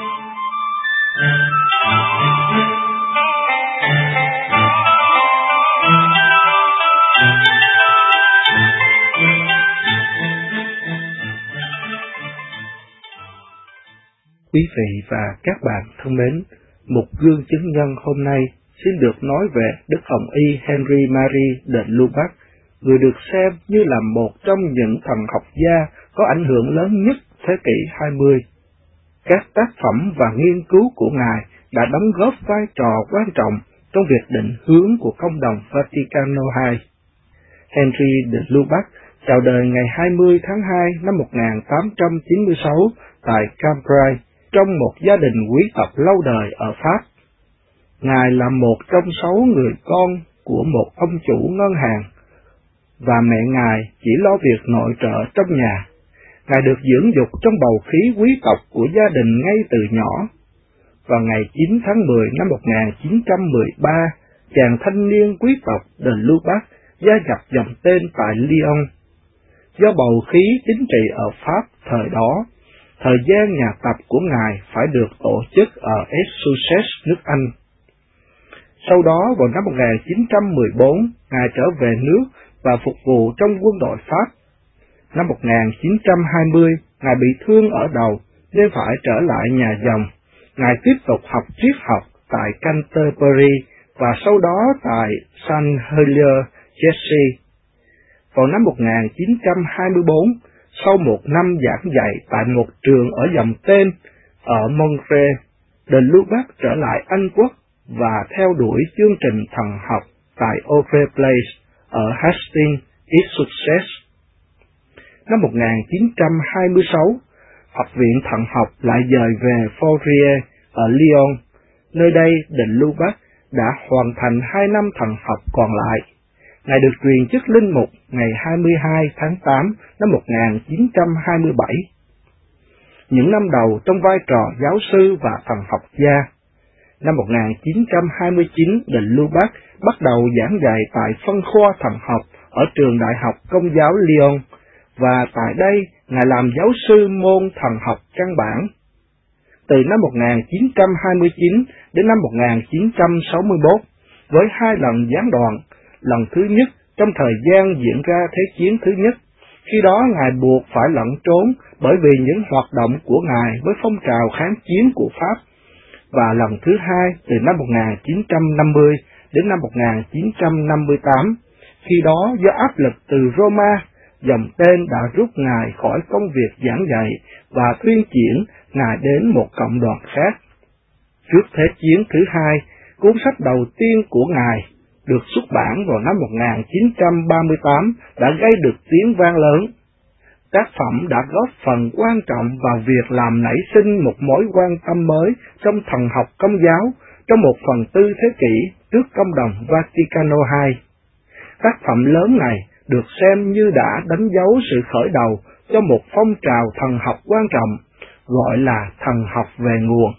Speaker 1: Quý vị và các bạn thân mến, mục Gương chứng nhân hôm nay xin được nói về Đức Hồng Y Henry Marie de Lubac, người được xem như là một trong những thần học gia có ảnh hưởng lớn nhất thế kỷ hai mươi. Các tác phẩm và nghiên cứu của Ngài đã đóng góp vai trò quan trọng trong việc định hướng của Công đồng Vaticano hai. Henry de Lubac chào đời ngày hai mươi tháng hai năm một nghìn tám trăm chín mươi sáu tại Cambrai, trong một gia đình quý tộc lâu đời ở Pháp. Ngài là một trong sáu người con của một ông chủ ngân hàng, và mẹ Ngài chỉ lo việc nội trợ trong nhà. Ngài được dưỡng dục trong bầu khí quý tộc của gia đình ngay từ nhỏ. Vào ngày chín tháng mười năm một nghìn chín trăm mười ba, chàng thanh niên quý tộc de Lubac gia nhập dòng tên tại Lyon. Do bầu khí chính trị ở Pháp thời đó, thời gian nhà tập của Ngài phải được tổ chức ở Essex, nước Anh. Sau đó vào năm một nghìn chín trăm mười bốn, Ngài trở về nước và phục vụ trong quân đội Pháp. Năm một nghìn chín trăm hai mươi, Ngài bị thương ở đầu nên phải trở lại nhà dòng. Ngài tiếp tục học triết học tại Canterbury và sau đó tại Saint Helier, Jersey. Vào năm một nghìn chín trăm hai mươi bốn, sau một năm giảng dạy tại một trường ở dòng tên ở Montreal, de Lubac trở lại Anh Quốc và theo đuổi chương trình thần học tại Aubrey Place ở Hastings, East Sussex. Năm một nghìn chín trăm hai mươi sáu, Học viện Thần học lại dời về Fourier ở Lyon. Nơi đây, de Lubac đã hoàn thành hai năm thần học còn lại. Ngài được truyền chức linh mục ngày hai mươi hai tháng tám năm một nghìn chín trăm hai mươi bảy. Những năm đầu trong vai trò giáo sư và thần học gia. Năm một nghìn chín trăm hai mươi chín, de Lubac bắt đầu giảng dạy tại phân khoa thần học ở trường Đại học Công giáo Lyon, và tại đây Ngài làm giáo sư môn thần học căn bản. Từ năm một nghìn chín trăm hai mươi chín đến năm một nghìn chín trăm sáu mươi mốt, với hai lần gián đoạn, lần thứ nhất trong thời gian diễn ra Thế chiến thứ nhất, khi đó Ngài buộc phải lẩn trốn bởi vì những hoạt động của Ngài với phong trào kháng chiến của Pháp, và lần thứ hai từ năm một nghìn chín trăm năm mươi đến năm một nghìn chín trăm năm mươi tám, khi đó do áp lực từ Roma, dòng tên đã rút Ngài khỏi công việc giảng dạy và tuyên chuyển Ngài đến một cộng đoàn khác. Trước Thế chiến thứ hai, cuốn sách đầu tiên của Ngài được xuất bản vào năm một nghìn chín trăm ba mươi tám đã gây được tiếng vang lớn. Tác phẩm đã góp phần quan trọng vào việc làm nảy sinh một mối quan tâm mới trong thần học Công giáo trong một phần tư thế kỷ trước Công đồng Vaticano hai. Tác phẩm lớn này được xem như đã đánh dấu sự khởi đầu cho một phong trào thần học quan trọng, gọi là thần học về nguồn.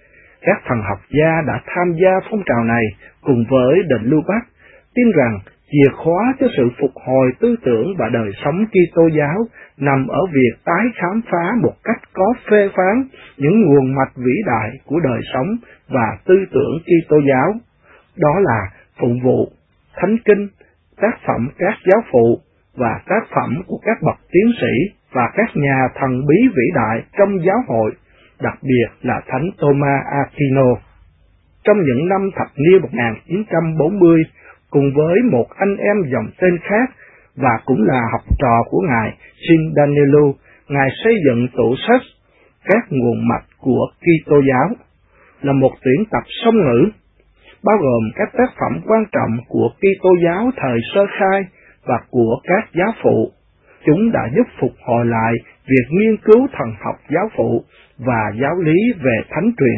Speaker 1: Các thần học gia đã tham gia phong trào này cùng với de Lubac, tin rằng chìa khóa cho sự phục hồi tư tưởng và đời sống Kitô giáo nằm ở việc tái khám phá một cách có phê phán những nguồn mạch vĩ đại của đời sống và tư tưởng Kitô giáo, đó là phụng vụ, thánh kinh, tác phẩm các giáo phụ và tác phẩm của các bậc tiến sĩ và các nhà thần bí vĩ đại trong giáo hội, đặc biệt là Thánh Thomas Aquino. Trong những năm thập niên một nghìn chín trăm bốn mươi, cùng với một anh em dòng tên khác và cũng là học trò của Ngài Jean Danielou, Ngài xây dựng tủ sách Các nguồn mạch của Kitô giáo, là một tuyển tập song ngữ, bao gồm các tác phẩm quan trọng của Kitô giáo thời sơ khai và của các giáo phụ. Chúng đã giúp phục hồi lại việc nghiên cứu thần học giáo phụ và giáo lý về thánh truyền.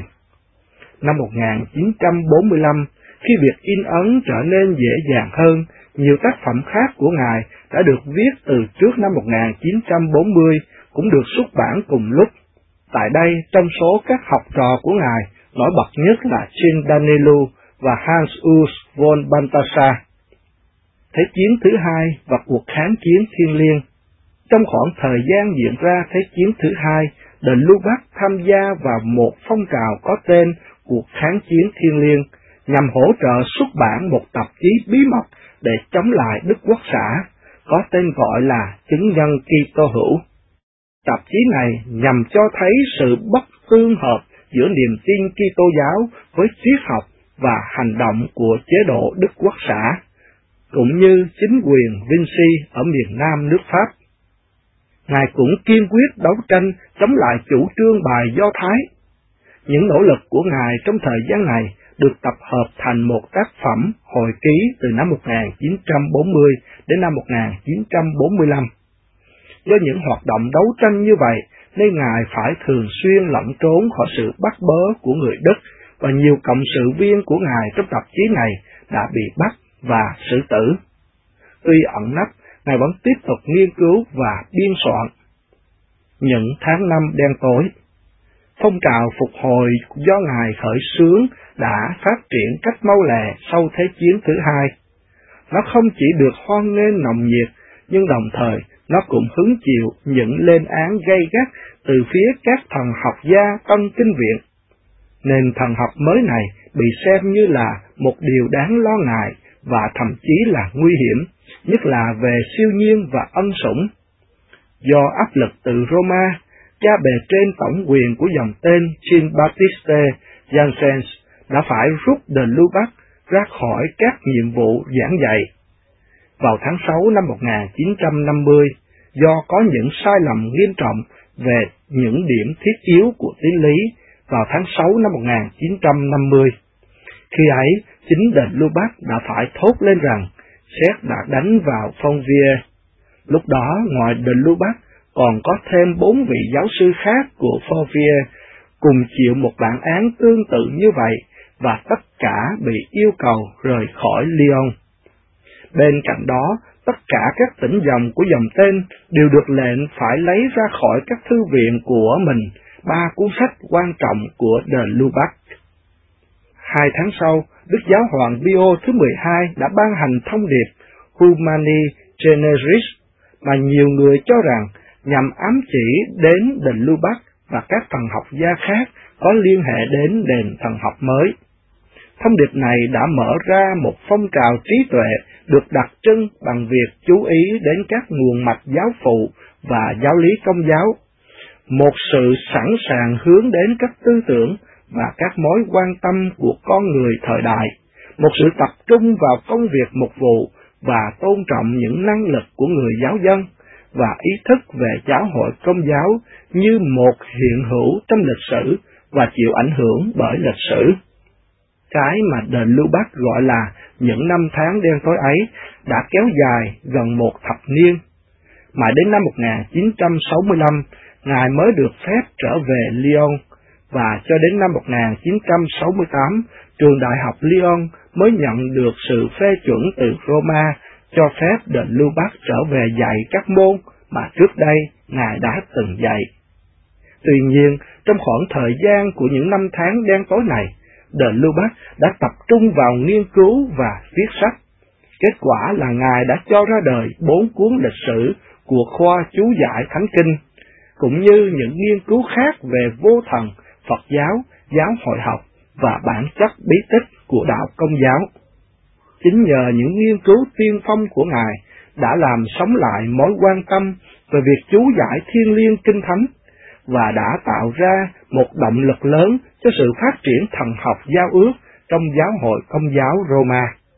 Speaker 1: Năm một nghìn chín trăm bốn mươi lăm, khi việc in ấn trở nên dễ dàng hơn, nhiều tác phẩm khác của Ngài đã được viết từ trước năm một nghìn chín trăm bốn mươi cũng được xuất bản cùng lúc. Tại đây, trong số các học trò của Ngài, nổi bật nhất là Jean Danielou và Hans Urs von Balthasar. Thế chiến thứ hai và cuộc kháng chiến thiêng liêng. Trong khoảng thời gian diễn ra Thế chiến thứ hai, de Lubac tham gia vào một phong trào có tên Cuộc kháng chiến thiêng liêng, nhằm hỗ trợ xuất bản một tạp chí bí mật để chống lại Đức Quốc xã, có tên gọi là Chứng nhân Kitô hữu. Tạp chí này nhằm cho thấy sự bất tương hợp giữa niềm tin Kitô giáo với triết học và hành động của chế độ Đức Quốc xã, cũng như chính quyền Vinci ở miền Nam nước Pháp. Ngài cũng kiên quyết đấu tranh chống lại chủ trương bài Do Thái. Những nỗ lực của Ngài trong thời gian này được tập hợp thành một tác phẩm hồi ký từ năm một nghìn chín trăm bốn mươi đến năm một nghìn chín trăm bốn mươi lăm. Do những hoạt động đấu tranh như vậy, nên Ngài phải thường xuyên lẩn trốn khỏi sự bắt bớ của người Đức, và nhiều cộng sự viên của Ngài trong tạp chí này đã bị bắt và xử tử. Tuy ẩn nấp, Ngài vẫn tiếp tục nghiên cứu và biên soạn. Những tháng năm đen tối. Phong trào phục hồi do Ngài khởi xướng đã phát triển cách mau lẹ sau Thế chiến thứ hai. Nó không chỉ được hoan nghênh nồng nhiệt, nhưng đồng thời nó cũng hứng chịu những lên án gay gắt từ phía các thần học gia Tân Kinh Viện. Nền thần học mới này bị xem như là một điều đáng lo ngại và thậm chí là nguy hiểm, nhất là về siêu nhiên và ân sủng. Do áp lực từ Roma, cha bề trên tổng quyền của dòng tên Jean-Baptiste Janssens đã phải rút de Lubac ra khỏi các nhiệm vụ giảng dạy. Vào tháng sáu năm một nghìn chín trăm năm mươi, do có những sai lầm nghiêm trọng về những điểm thiết yếu của tín lý vào tháng sáu năm một nghìn chín trăm năm mươi. Khi ấy, chính de Lubac đã phải thốt lên rằng sét đã đánh vào Fontvieille. Lúc đó, ngoài de Lubac, còn có thêm bốn vị giáo sư khác của Fontvieille cùng chịu một bản án tương tự như vậy, và tất cả bị yêu cầu rời khỏi Lyon. Bên cạnh đó, tất cả các tỉnh dòng của dòng tên đều được lệnh phải lấy ra khỏi các thư viện của mình ba cuốn sách quan trọng của de Lubac. Hai tháng sau, Đức Giáo hoàng Pio thứ mười hai đã ban hành thông điệp Humani Generis mà nhiều người cho rằng nhằm ám chỉ đến de Lubac và các thần học gia khác có liên hệ đến nền thần học mới. Thông điệp này đã mở ra một phong trào trí tuệ được đặc trưng bằng việc chú ý đến các nguồn mạch giáo phụ và giáo lý công giáo, một sự sẵn sàng hướng đến các tư tưởng và các mối quan tâm của con người thời đại, một sự tập trung vào công việc mục vụ và tôn trọng những năng lực của người giáo dân, và ý thức về giáo hội công giáo như một hiện hữu trong lịch sử và chịu ảnh hưởng bởi lịch sử. Cái mà de Lubac gọi là những năm tháng đen tối ấy đã kéo dài gần một thập niên. Mãi đến năm một nghìn chín trăm sáu mươi lăm, Ngài mới được phép trở về Lyon, và cho đến năm một nghìn chín trăm sáu mươi tám, trường đại học Lyon mới nhận được sự phê chuẩn từ Roma cho phép de Lubac trở về dạy các môn mà trước đây Ngài đã từng dạy. Tuy nhiên, trong khoảng thời gian của những năm tháng đen tối này, de Lubac đã tập trung vào nghiên cứu và viết sách. Kết quả là Ngài đã cho ra đời bốn cuốn lịch sử của khoa chú giải Thánh Kinh, cũng như những nghiên cứu khác về vô thần, Phật giáo, giáo hội học và bản chất bí tích của đạo Công giáo. Chính nhờ những nghiên cứu tiên phong của Ngài đã làm sống lại mối quan tâm về việc chú giải thiêng liêng Kinh Thánh, và đã tạo ra một động lực lớn cho sự phát triển thần học giao ước trong giáo hội Công giáo Roma.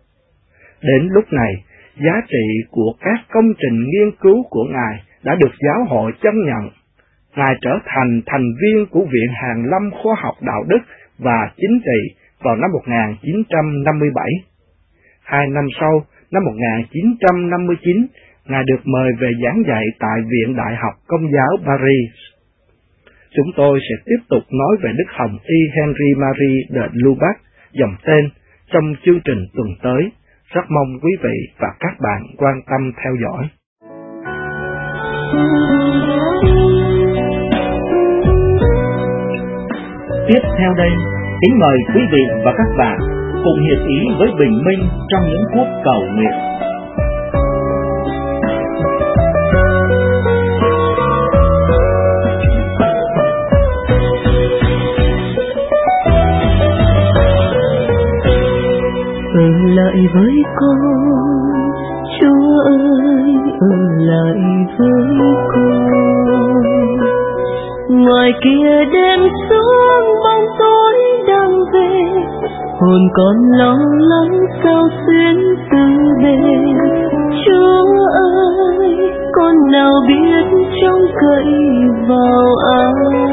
Speaker 1: Đến lúc này, giá trị của các công trình nghiên cứu của Ngài đã được giáo hội chấp nhận. Ngài trở thành thành viên của Viện Hàn lâm Khoa học Đạo đức và Chính trị vào năm một nghìn chín trăm năm mươi bảy. Hai năm sau, năm một nghìn chín trăm năm mươi chín, Ngài được mời về giảng dạy tại Viện Đại học Công giáo Paris. Chúng tôi sẽ tiếp tục nói về Đức Hồng Y Henry Marie de Lubac, dòng tên, trong chương trình tuần tới. Rất mong quý vị và các bạn quan tâm theo dõi.
Speaker 2: Tiếp theo đây, kính mời quý vị và các bạn cùng hiệp ý với Bình Minh trong những phút cầu nguyện.
Speaker 7: Ở lại với con, Chúa ơi, ở lại với con. Ngoài kia đêm xuống bóng tối đang về, hồn con lo lắng sao xuyên từ bên. Chúa ơi, con nào biết trông cậy vào ai.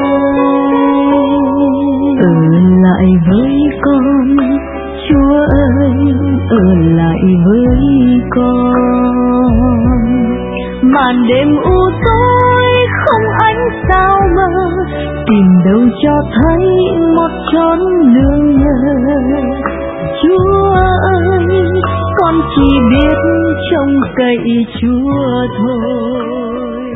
Speaker 7: Ở lại với con, Chúa ơi, ở lại với con. Màn đêm u tối không ánh sao mờ, tìm đâu cho thấy một chốn nương nhờ. Chúa ơi, con chỉ biết trông cậy Chúa thôi.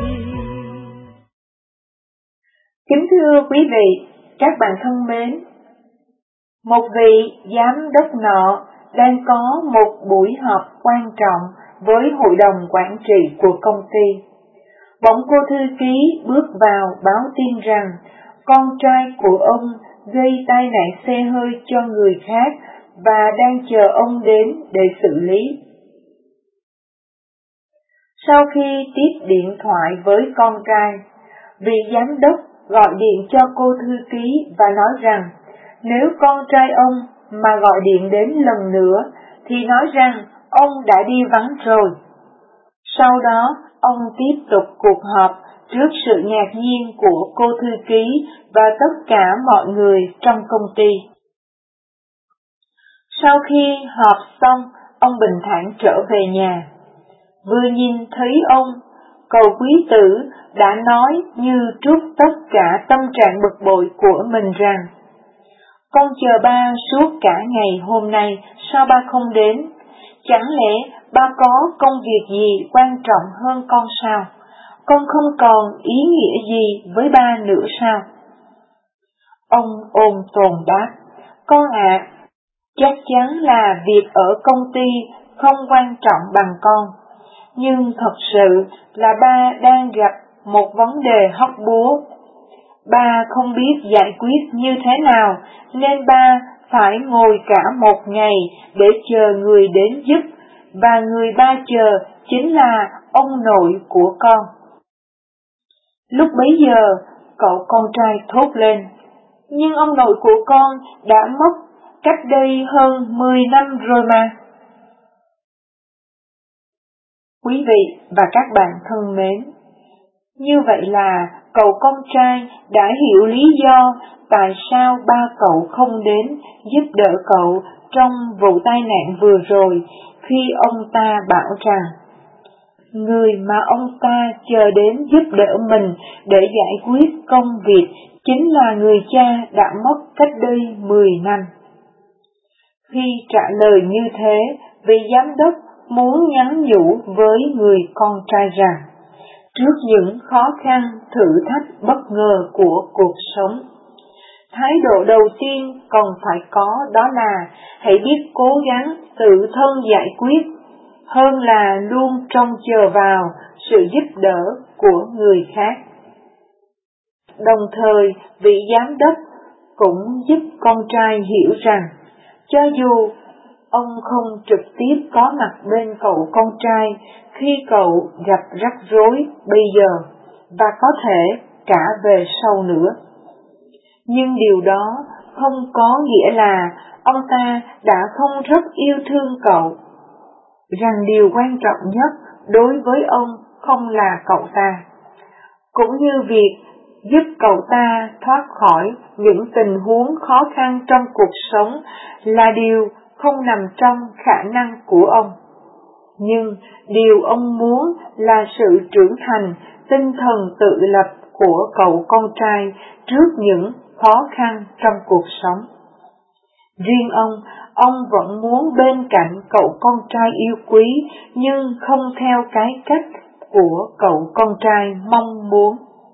Speaker 8: Kính thưa quý vị, các bạn thân mến, một vị giám đốc nọ đang có một buổi họp quan trọng với hội đồng quản trị của công ty. Bỗng cô thư ký bước vào báo tin rằng con trai của ông gây tai nạn xe hơi cho người khác và đang chờ ông đến để xử lý. Sau khi tiếp điện thoại với con trai, vị giám đốc gọi điện cho cô thư ký và nói rằng nếu con trai ông mà gọi điện đến lần nữa thì nói rằng ông đã đi vắng rồi. Sau đó, ông tiếp tục cuộc họp trước sự ngạc nhiên của cô thư ký và tất cả mọi người trong công ty. Sau khi họp xong, ông bình thản trở về nhà. Vừa nhìn thấy ông, cậu quý tử đã nói như trút tất cả tâm trạng bực bội của mình rằng: con chờ ba suốt cả ngày hôm nay, sao ba không đến? Chẳng lẽ ba có công việc gì quan trọng hơn con sao? Con không còn ý nghĩa gì với ba nữa sao? Ông ôm tồn đáp: con ạ, à, chắc chắn là việc ở công ty không quan trọng bằng con, nhưng thật sự là ba đang gặp một vấn đề hóc búa. Ba không biết giải quyết như thế nào, nên ba phải ngồi cả một ngày để chờ người đến giúp, và người ba chờ chính là ông nội của con. Lúc bấy giờ, cậu con trai thốt lên: nhưng ông nội của con đã mất cách đây hơn mười năm rồi mà. Quý vị và các bạn thân mến, như vậy là cậu con trai đã hiểu lý do tại sao ba cậu không đến giúp đỡ cậu trong vụ tai nạn vừa rồi, khi ông ta bảo rằng người mà ông ta chờ đến giúp đỡ mình để giải quyết công việc chính là người cha đã mất cách đây mười năm. Khi trả lời như thế, vị giám đốc muốn nhắn nhủ với người con trai rằng trước những khó khăn, thử thách bất ngờ của cuộc sống, thái độ đầu tiên cần phải có đó là hãy biết cố gắng tự thân giải quyết, hơn là luôn trông chờ vào sự giúp đỡ của người khác. Đồng thời, vị giám đốc cũng giúp con trai hiểu rằng, cho dù ông không trực tiếp có mặt bên cậu con trai khi cậu gặp rắc rối bây giờ, và có thể cả về sau nữa, nhưng điều đó không có nghĩa là ông ta đã không rất yêu thương cậu, rằng điều quan trọng nhất đối với ông không là cậu ta, cũng như việc giúp cậu ta thoát khỏi những tình huống khó khăn trong cuộc sống là điều không nằm trong khả năng của ông. Nhưng điều ông muốn là sự trưởng thành, tinh thần tự lập của cậu con trai trước những khó khăn trong cuộc sống. Riêng ông, ông vẫn muốn bên cạnh cậu con trai yêu quý, nhưng không theo cái cách của cậu con trai mong muốn.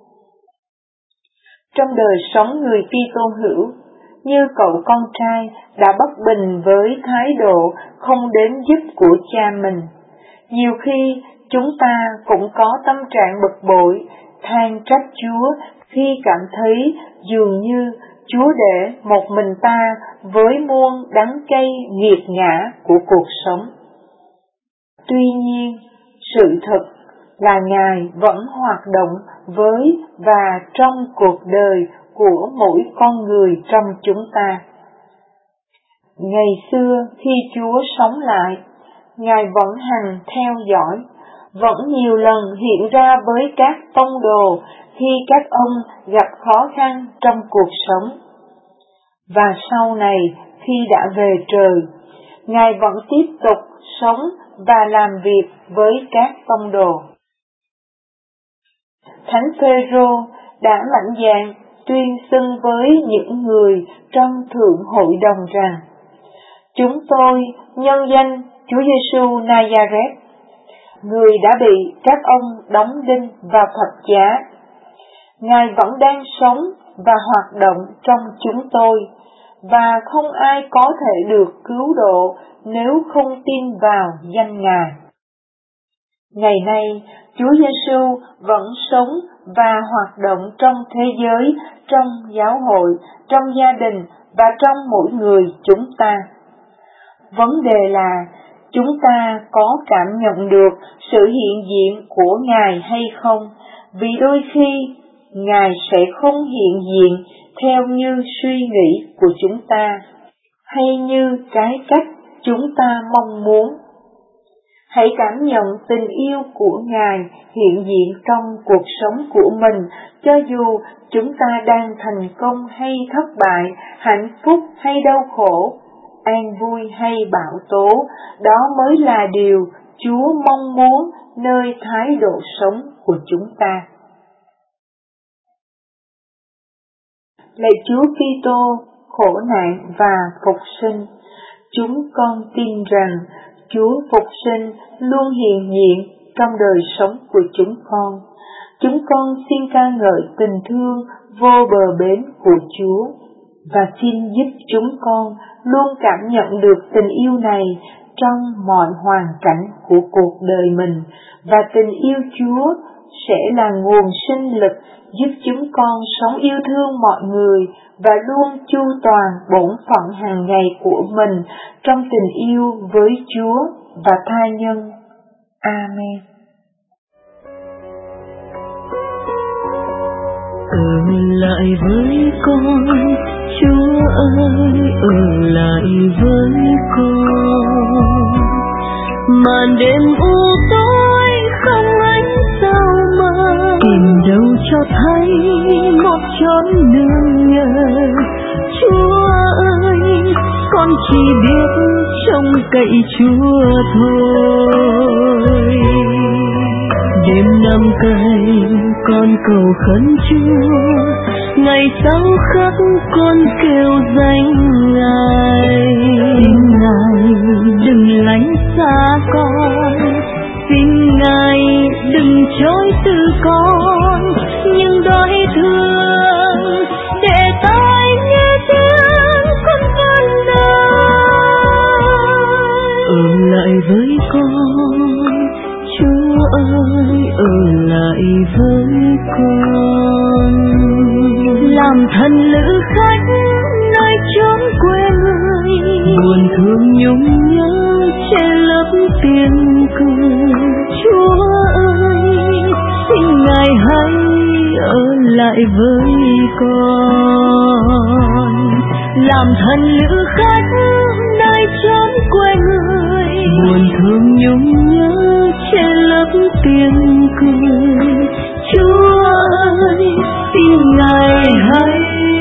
Speaker 8: Trong đời sống người Kitô hữu, như cậu con trai đã bất bình với thái độ không đến giúp của cha mình, nhiều khi chúng ta cũng có tâm trạng bực bội, than trách Chúa khi cảm thấy dường như Chúa để một mình ta với muôn đắng cay nghiệt ngã của cuộc sống. Tuy nhiên, sự thật là Ngài vẫn hoạt động với và trong cuộc đời của mỗi con người trong chúng ta. Ngày xưa khi Chúa sống lại, Ngài vẫn hằng theo dõi, vẫn nhiều lần hiện ra với các tông đồ khi các ông gặp khó khăn trong cuộc sống. Và sau này, khi đã về trời, Ngài vẫn tiếp tục sống và làm việc với các tông đồ. Thánh Phêrô đã mạnh dạn tuyên xưng với những người trong Thượng Hội đồng rằng: chúng tôi nhân danh Chúa Giêsu Nazareth, người đã bị các ông đóng đinh vào thập giá. Ngài vẫn đang sống và hoạt động trong chúng tôi, và không ai có thể được cứu độ nếu không tin vào danh Ngài. Ngày nay, Chúa Giêsu vẫn sống và hoạt động trong thế giới, trong giáo hội, trong gia đình và trong mỗi người chúng ta. Vấn đề là chúng ta có cảm nhận được sự hiện diện của Ngài hay không? Vì đôi khi, Ngài sẽ không hiện diện theo như suy nghĩ của chúng ta, hay như cái cách chúng ta mong muốn. Hãy cảm nhận tình yêu của Ngài hiện diện trong cuộc sống của mình, cho dù chúng ta đang thành công hay thất bại, hạnh phúc hay đau khổ, an vui hay bão tố. Đó mới là điều Chúa mong muốn nơi thái độ sống của chúng ta. Lạy Chúa Kitô khổ nạn và phục sinh, chúng con tin rằng Chúa phục sinh luôn hiện diện trong đời sống của chúng con. Chúng con xin ca ngợi tình thương vô bờ bến của Chúa và xin giúp chúng con luôn cảm nhận được tình yêu này trong mọi hoàn cảnh của cuộc đời mình, và tình yêu Chúa sẽ là nguồn sinh lực giúp chúng con sống yêu thương mọi người và luôn chu toàn bổn phận hàng ngày của mình trong tình yêu với Chúa và tha nhân. Amen.
Speaker 7: Ở lại với con, Chúa ơi, ở lại với con. Màn đêm u tối không ánh sao mơ, tìm đâu cho thấy một chốn nương nhờ. Chúa ơi, con chỉ biết trông cậy Chúa thôi. Đêm năm cày con cầu khấn Chúa, ngày sau khắc con kêu danh Ngài. Xin Ngài đừng lánh xa con, xin Ngài đừng chối từ con, nhưng đói thương để tai nghe tiếng con van lời. Ở lại với con, Chúa ơi, ở lại với con. Làm thân lữ khách nơi chốn quê người, buồn thương nhung nhớ che lấp tiếng cười. Chúa ơi, xin Ngài hãy ở lại với con. Làm thân lữ khách nơi chốn quê người, buồn thương nhung nhớ che lấp tiếng cười. Chúa ơi, xin Ngài hãy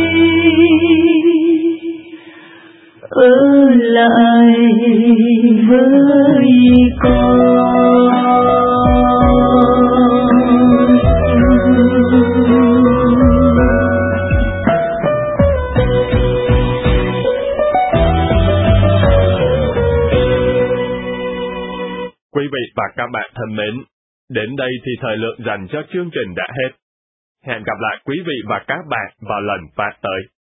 Speaker 7: ở lại với con.
Speaker 5: Quý vị và các bạn thân mến, đến đây thì thời lượng dành cho chương trình đã hết. Hẹn gặp lại quý vị và các bạn vào lần phát tới.